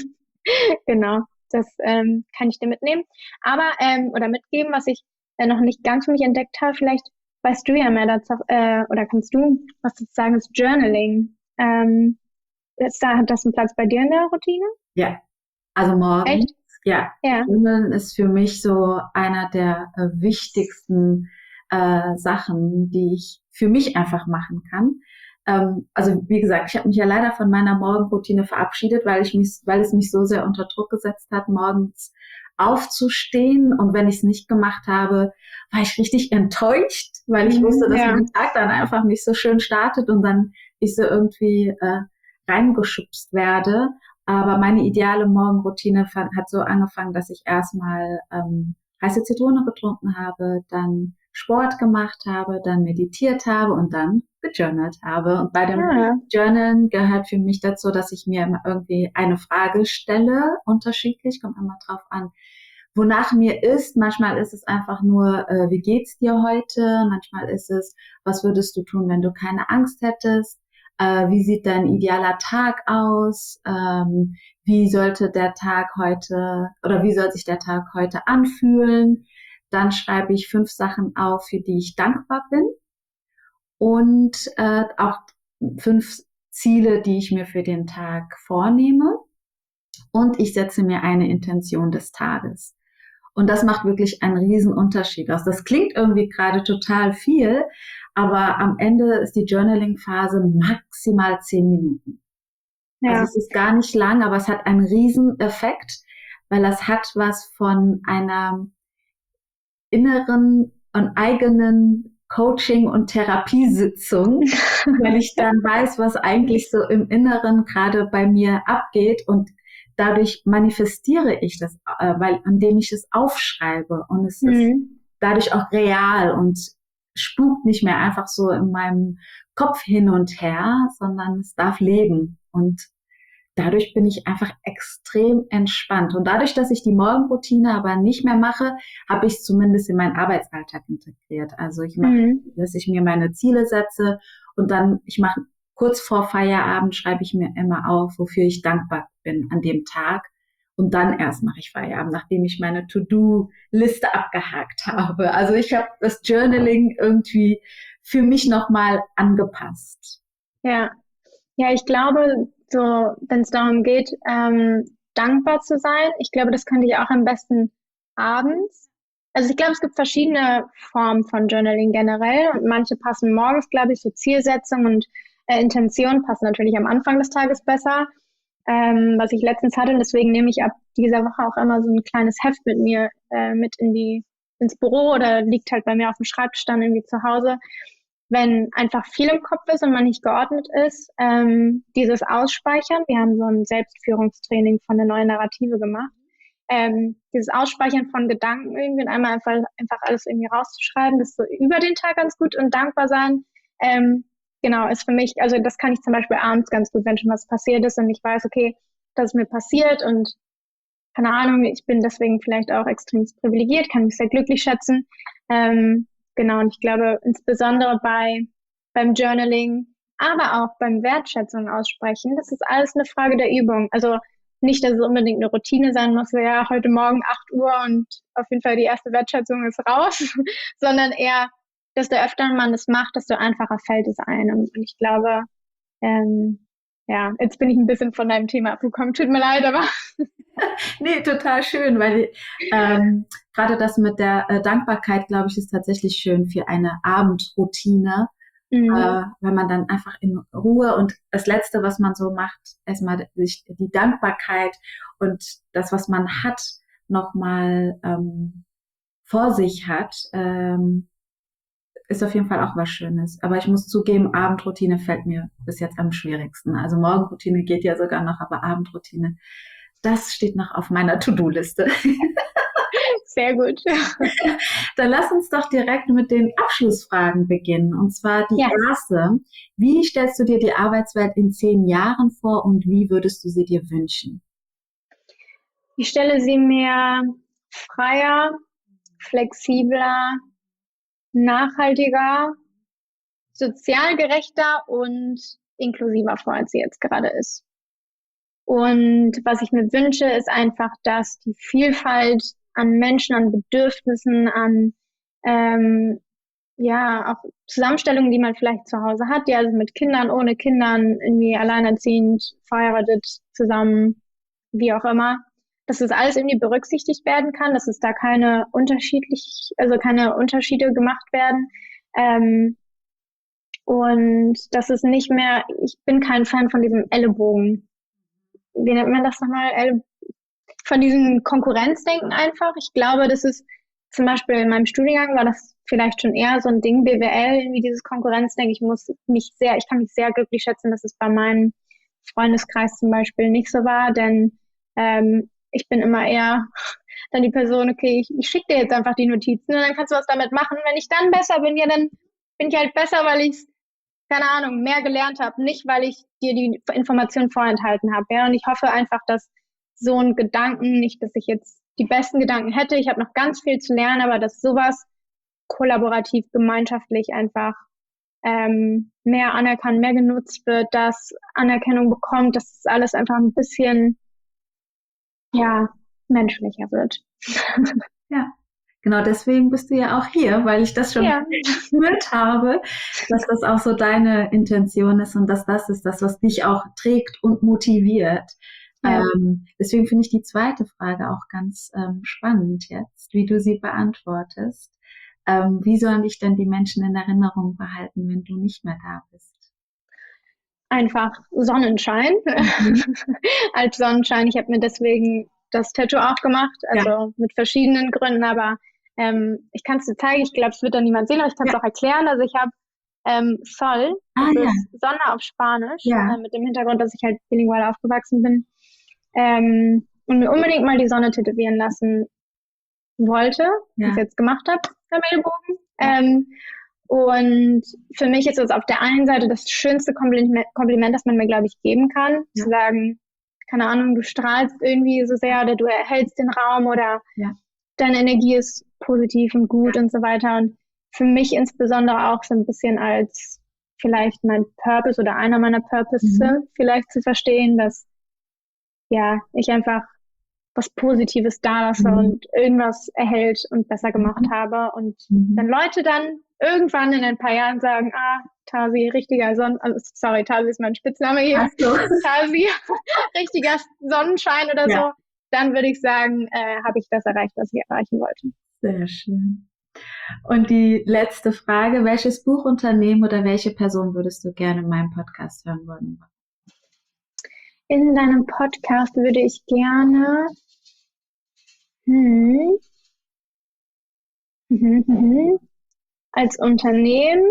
S2: Genau, das ähm, kann ich dir mitnehmen. Aber, ähm, oder mitgeben, was ich äh, noch nicht ganz für mich entdeckt habe, vielleicht weißt du ja mehr dazu, äh, oder kannst du was dazu sagen, ist Journaling. Ähm, ist da, hat das einen Platz bei dir in der Routine?
S3: Ja, also morgens.
S2: Echt?
S3: Ja,
S2: Ja.
S3: Journalen ist für mich so einer der äh, wichtigsten äh, Sachen, die ich für mich einfach machen kann. Ähm, also wie gesagt, ich habe mich ja leider von meiner Morgenroutine verabschiedet, weil ich mich, weil es mich so sehr unter Druck gesetzt hat, morgens aufzustehen. Und wenn ich es nicht gemacht habe, war ich richtig enttäuscht, weil ich wusste, dass
S2: Ja.
S3: mein Tag dann einfach nicht so schön startet und dann ich so irgendwie äh, reingeschubst werde. Aber meine ideale Morgenroutine hat so angefangen, dass ich erstmal ähm, heiße Zitrone getrunken habe, dann Sport gemacht habe, dann meditiert habe und dann gejournalt habe. Und bei dem
S2: Ah.
S3: Journalen gehört für mich dazu, dass ich mir immer irgendwie eine Frage stelle, unterschiedlich, kommt immer drauf an, wonach mir ist. Manchmal ist es einfach nur, äh, wie geht's dir heute? Manchmal ist es, was würdest du tun, wenn du keine Angst hättest? Äh, wie sieht dein idealer Tag aus? Ähm, wie sollte der Tag heute oder wie soll sich der Tag heute anfühlen? Dann schreibe ich fünf Sachen auf, für die ich dankbar bin, und äh, auch fünf Ziele, die ich mir für den Tag vornehme, und ich setze mir eine Intention des Tages. Und das macht wirklich einen riesen Unterschied aus. Das klingt irgendwie gerade total viel, aber am Ende ist die Journaling-Phase maximal zehn Minuten.
S2: Ja.
S3: Also es ist gar nicht lang, aber es hat einen riesen Effekt, weil das hat was von einer inneren und eigenen Coaching- und Therapiesitzung, weil ich dann weiß, was eigentlich so im Inneren gerade bei mir abgeht, und dadurch manifestiere ich das, äh, weil, indem ich es aufschreibe, und es
S2: Mhm.
S3: ist dadurch auch real und spukt nicht mehr einfach so in meinem Kopf hin und her, sondern es darf leben, und dadurch bin ich einfach extrem entspannt. Und dadurch, dass ich die Morgenroutine aber nicht mehr mache, habe ich es zumindest in meinen Arbeitsalltag integriert. Also ich mache,
S2: Mhm.
S3: dass ich mir meine Ziele setze, und dann, ich mache kurz vor Feierabend, schreibe ich mir immer auf, wofür ich dankbar bin an dem Tag. Und dann erst mache ich Feierabend, nachdem ich meine To-Do-Liste abgehakt habe. Also ich habe das Journaling irgendwie für mich nochmal angepasst.
S2: Ja. Ja, ich glaube, so, wenn es darum geht, ähm, dankbar zu sein, ich glaube, das könnte ich auch am besten abends. Also ich glaube, es gibt verschiedene Formen von Journaling generell, und manche passen morgens, glaube ich, so Zielsetzung und äh, Intention passen natürlich am Anfang des Tages besser, ähm, was ich letztens hatte, und deswegen nehme ich ab dieser Woche auch immer so ein kleines Heft mit mir äh, mit in die ins Büro, oder liegt halt bei mir auf dem Schreibtisch dann irgendwie zu Hause. Wenn einfach viel im Kopf ist und man nicht geordnet ist, ähm, dieses Ausspeichern, wir haben so ein Selbstführungstraining von der neuen Narrative gemacht, ähm, dieses Ausspeichern von Gedanken irgendwie und einmal einfach, einfach alles irgendwie rauszuschreiben, das ist so über den Tag ganz gut, und dankbar sein, ähm, genau, ist für mich, also das kann ich zum Beispiel abends ganz gut, wenn schon was passiert ist und ich weiß, okay, das ist mir passiert, und keine Ahnung, ich bin deswegen vielleicht auch extrem privilegiert, kann mich sehr glücklich schätzen. Ähm, genau, und ich glaube, insbesondere bei beim Journaling, aber auch beim Wertschätzung aussprechen, das ist alles eine Frage der Übung. Also nicht, dass es unbedingt eine Routine sein muss, so ja, heute Morgen acht Uhr und auf jeden Fall die erste Wertschätzung ist raus, sondern eher, desto öfter man das macht, desto einfacher fällt es einem. Und ich glaube, ähm, ja, jetzt bin ich ein bisschen von deinem Thema abgekommen, tut mir leid, aber
S3: Nee, total schön, weil ähm, gerade das mit der äh, Dankbarkeit, glaube ich, ist tatsächlich schön für eine Abendroutine,
S2: mhm.
S3: äh, weil man dann einfach in Ruhe und das Letzte, was man so macht, erstmal sich die Dankbarkeit und das, was man hat, nochmal ähm, vor sich hat, ähm, ist auf jeden Fall auch was Schönes. Aber ich muss zugeben, Abendroutine fällt mir bis jetzt am schwierigsten. Also Morgenroutine geht ja sogar noch, aber Abendroutine, das steht noch auf meiner To-Do-Liste.
S2: Sehr gut.
S3: Dann lass uns doch direkt mit den Abschlussfragen beginnen. Und zwar die
S2: Ja.
S3: erste. Wie stellst du dir die Arbeitswelt in zehn Jahren vor und wie würdest du sie dir wünschen?
S2: Ich stelle sie mir freier, flexibler, nachhaltiger, sozial gerechter und inklusiver vor, als sie jetzt gerade ist. Und was ich mir wünsche, ist einfach, dass die Vielfalt an Menschen, an Bedürfnissen, an ähm, ja auch Zusammenstellungen, die man vielleicht zu Hause hat, die also mit Kindern, ohne Kindern, irgendwie alleinerziehend, verheiratet, zusammen, wie auch immer, dass das alles irgendwie berücksichtigt werden kann, dass es da keine unterschiedlich, also keine Unterschiede gemacht werden. Ähm, und das ist nicht mehr, ich bin kein Fan von diesem Ellenbogen. Wie nennt man das nochmal? Elle- Von diesem Konkurrenzdenken einfach. Ich glaube, das ist zum Beispiel in meinem Studiengang war das vielleicht schon eher so ein Ding, B W L, irgendwie dieses Konkurrenzdenken. Ich muss mich sehr, ich kann mich sehr glücklich schätzen, dass es bei meinem Freundeskreis zum Beispiel nicht so war, denn ähm, ich bin immer eher dann die Person, okay, ich, ich schicke dir jetzt einfach die Notizen und dann kannst du was damit machen. Wenn ich dann besser bin, ja, dann bin ich halt besser, weil ich, keine Ahnung, mehr gelernt habe, nicht weil ich dir die Information vorenthalten habe. Ja? Und ich hoffe einfach, dass so ein Gedanken, nicht, dass ich jetzt die besten Gedanken hätte, ich habe noch ganz viel zu lernen, aber dass sowas kollaborativ, gemeinschaftlich einfach ähm, mehr anerkannt, mehr genutzt wird, dass Anerkennung bekommt, dass es alles einfach ein bisschen, ja, menschlicher wird.
S3: Ja, genau deswegen bist du ja auch hier, weil ich das schon
S2: Ja.
S3: gespürt habe, dass das auch so deine Intention ist und dass das ist das, was dich auch trägt und motiviert.
S2: Ja.
S3: Ähm, deswegen finde ich die zweite Frage auch ganz ähm, spannend jetzt, wie du sie beantwortest. Ähm, wie sollen dich denn die Menschen in Erinnerung behalten, wenn du nicht mehr da bist?
S2: Einfach Sonnenschein.
S3: Mhm.
S2: Als Sonnenschein. Ich habe mir deswegen das Tattoo auch gemacht, also
S3: Ja.
S2: mit verschiedenen Gründen, aber ähm, ich kann es dir zeigen, ich glaube, es wird dann niemand sehen, aber ich kann es
S3: Ja.
S2: auch erklären. Also ich habe ähm, Sol, das
S3: Ah, ja.
S2: ist Sonne auf Spanisch,
S3: Ja.
S2: äh, mit dem Hintergrund, dass ich halt bilingual aufgewachsen bin. Ähm, und mir unbedingt mal die Sonne tätowieren lassen wollte,
S3: Ja.
S2: was ich jetzt gemacht habe, am Ellbogen. Ähm, und für mich ist es auf der einen Seite das schönste Kompliment, Kompliment das man mir, glaube ich, geben kann,
S3: Ja.
S2: zu sagen, keine Ahnung, du strahlst irgendwie so sehr oder du erhältst den Raum oder
S3: Ja.
S2: deine Energie ist positiv und gut und so weiter. Und für mich insbesondere auch so ein bisschen als vielleicht mein Purpose oder einer meiner Purpose
S3: Mhm.
S2: vielleicht zu verstehen, dass ja ich einfach was Positives da lasse
S3: Mhm.
S2: und irgendwas erhält und besser gemacht
S3: Mhm.
S2: habe. Und
S3: Mhm.
S2: wenn Leute dann irgendwann in ein paar Jahren sagen, ah, Tasi, richtiger Sonnen... Also, sorry, Tasi ist mein Spitzname hier.
S3: Ach so.
S2: Tasi, richtiger Sonnenschein oder
S3: Ja.
S2: so. Dann würde ich sagen, äh, habe ich das erreicht, was ich erreichen wollte.
S3: Sehr schön. Und die letzte Frage, welches Buchunternehmen oder welche Person würdest du gerne in meinem Podcast hören wollen?
S2: In deinem Podcast würde ich gerne... Hm, mhm, mhm. Als Unternehmen...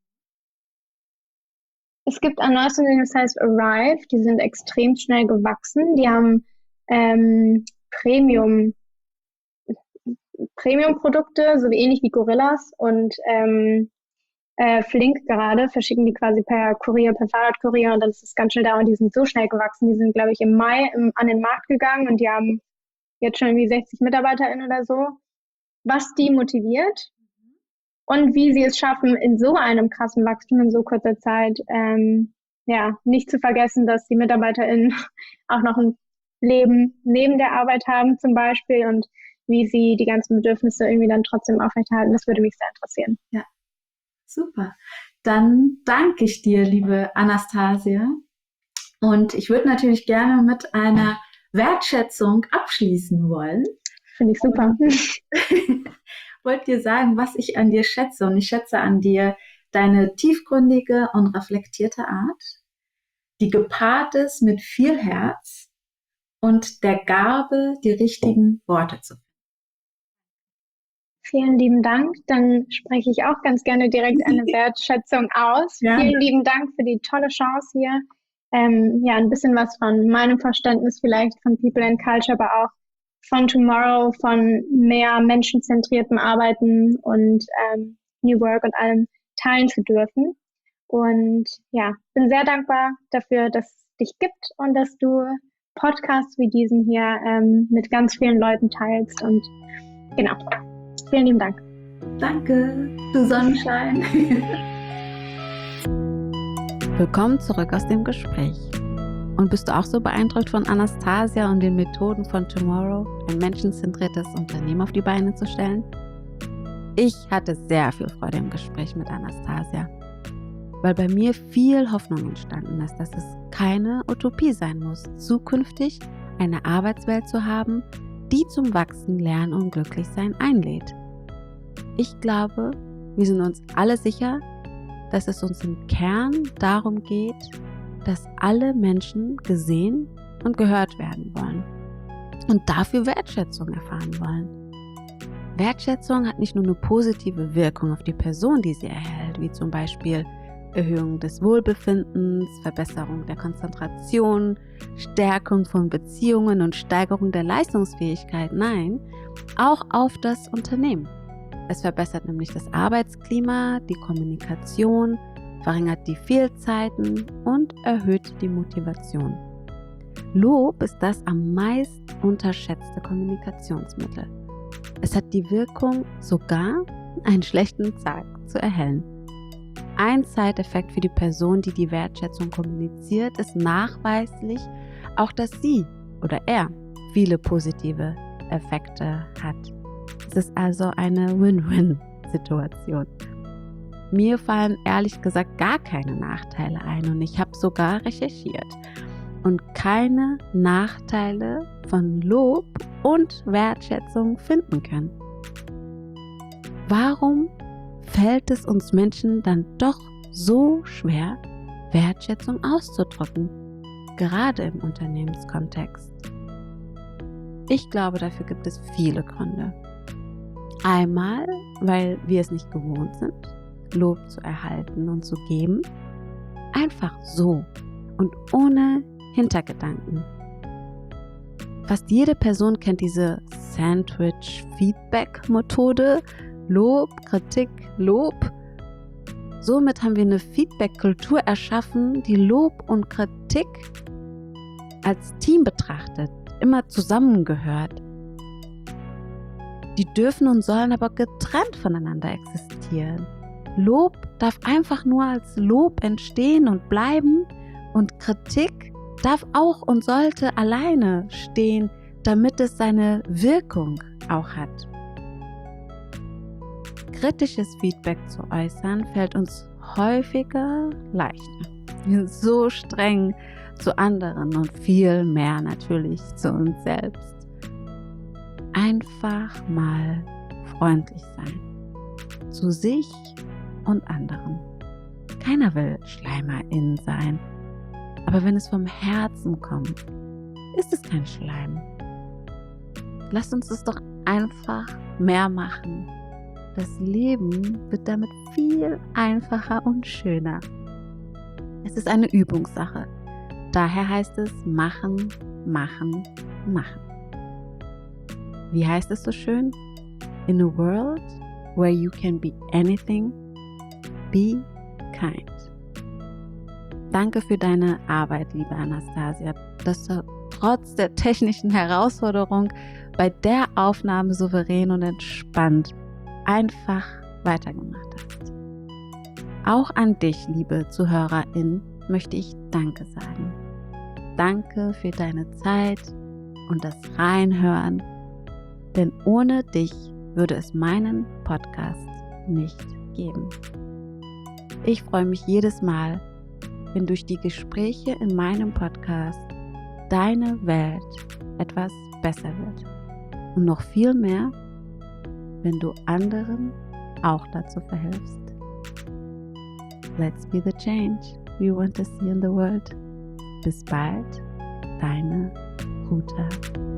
S2: Es gibt ein neues Unternehmen, das heißt Arrive. Die sind extrem schnell gewachsen. Die haben ähm, Premium, Premium-Produkte, so wie ähnlich wie Gorillas und ähm, äh, Flink gerade, verschicken die quasi per Kurier, per Fahrradkurier und dann ist es ganz schnell da und die sind so schnell gewachsen. Die sind, glaube ich, im Mai im, an den Markt gegangen und die haben jetzt schon irgendwie sechzig MitarbeiterInnen oder so, was die motiviert und wie sie es schaffen, in so einem krassen Wachstum in so kurzer Zeit, ähm, ja, nicht zu vergessen, dass die MitarbeiterInnen auch noch ein Leben neben der Arbeit haben zum Beispiel und wie sie die ganzen Bedürfnisse irgendwie dann trotzdem aufrechterhalten. Das würde mich sehr interessieren.
S3: Ja, super. Dann danke ich dir, liebe Anastasia. Und ich würde natürlich gerne mit einer Wertschätzung abschließen wollen.
S2: Finde ich super.
S3: Wollte dir sagen, was ich an dir schätze. Und ich schätze an dir deine tiefgründige und reflektierte Art, die gepaart ist mit viel Herz und der Gabe, die richtigen Worte zu finden.
S2: Vielen lieben Dank. Dann spreche ich auch ganz gerne direkt eine Wertschätzung aus. Ja. Vielen lieben Dank für die tolle Chance hier. Ähm, ja, ein bisschen was von meinem Verständnis vielleicht von People and Culture, aber auch von Tomorrow, von mehr menschenzentriertem Arbeiten und ähm, New Work und allem teilen zu dürfen. Und ja, bin sehr dankbar dafür, dass es dich gibt und dass du Podcasts wie diesen hier ähm, mit ganz vielen Leuten teilst. Und genau, vielen lieben Dank.
S3: Danke, du Sonnenschein.
S1: Willkommen zurück aus dem Gespräch. Und bist du auch so beeindruckt von Anastasia und den Methoden von Tomorrow, ein menschenzentriertes Unternehmen auf die Beine zu stellen? Ich hatte sehr viel Freude im Gespräch mit Anastasia, weil bei mir viel Hoffnung entstanden ist, dass es keine Utopie sein muss, zukünftig eine Arbeitswelt zu haben, die zum Wachsen, Lernen und Glücklichsein einlädt. Ich glaube, wir sind uns alle sicher, dass es uns im Kern darum geht, dass alle Menschen gesehen und gehört werden wollen und dafür Wertschätzung erfahren wollen. Wertschätzung hat nicht nur eine positive Wirkung auf die Person, die sie erhält, wie zum Beispiel Erhöhung des Wohlbefindens, Verbesserung der Konzentration, Stärkung von Beziehungen und Steigerung der Leistungsfähigkeit, nein, auch auf das Unternehmen. Es verbessert nämlich das Arbeitsklima, die Kommunikation, verringert die Fehlzeiten und erhöht die Motivation. Lob ist das am meist unterschätzte Kommunikationsmittel. Es hat die Wirkung, sogar einen schlechten Tag zu erhellen. Ein Side-Effekt für die Person, die die Wertschätzung kommuniziert, ist nachweislich auch, dass sie oder er viele positive Effekte hat. Es ist also eine Win-Win-Situation. Mir fallen ehrlich gesagt gar keine Nachteile ein und ich habe sogar recherchiert und keine Nachteile von Lob und Wertschätzung finden können. Warum fällt es uns Menschen dann doch so schwer, Wertschätzung auszudrücken, gerade im Unternehmenskontext? Ich glaube, dafür gibt es viele Gründe. Einmal, weil wir es nicht gewohnt sind, Lob zu erhalten und zu geben, einfach so und ohne Hintergedanken. Fast jede Person kennt diese Sandwich-Feedback-Methode, Lob, Kritik, Lob. Somit haben wir eine Feedback-Kultur erschaffen, die Lob und Kritik als Team betrachtet, immer zusammengehört. Die dürfen und sollen aber getrennt voneinander existieren. Lob darf einfach nur als Lob entstehen und bleiben und Kritik darf auch und sollte alleine stehen, damit es seine Wirkung auch hat. Kritisches Feedback zu äußern fällt uns häufiger leichter. Wir sind so streng zu anderen und viel mehr natürlich zu uns selbst. Einfach mal freundlich sein. Zu sich und anderen. Keiner will Schleimerin sein. Aber wenn es vom Herzen kommt, ist es kein Schleim. Lasst uns es doch einfach mehr machen. Das Leben wird damit viel einfacher und schöner. Es ist eine Übungssache. Daher heißt es machen, machen, machen. Wie heißt es so schön? In a world where you can be anything, be kind. Danke für deine Arbeit, liebe Anastasia. Das trotz der technischen Herausforderung bei der Aufnahme souverän und entspannt einfach weitergemacht hast. Auch an dich, liebe Zuhörerin, möchte ich Danke sagen. Danke für deine Zeit und das Reinhören, denn ohne dich würde es meinen Podcast nicht geben. Ich freue mich jedes Mal, wenn durch die Gespräche in meinem Podcast deine Welt etwas besser wird. Und noch viel mehr, wenn du anderen auch dazu verhilfst. Let's be the change we want to see in the world. Bis bald, deine Ruta.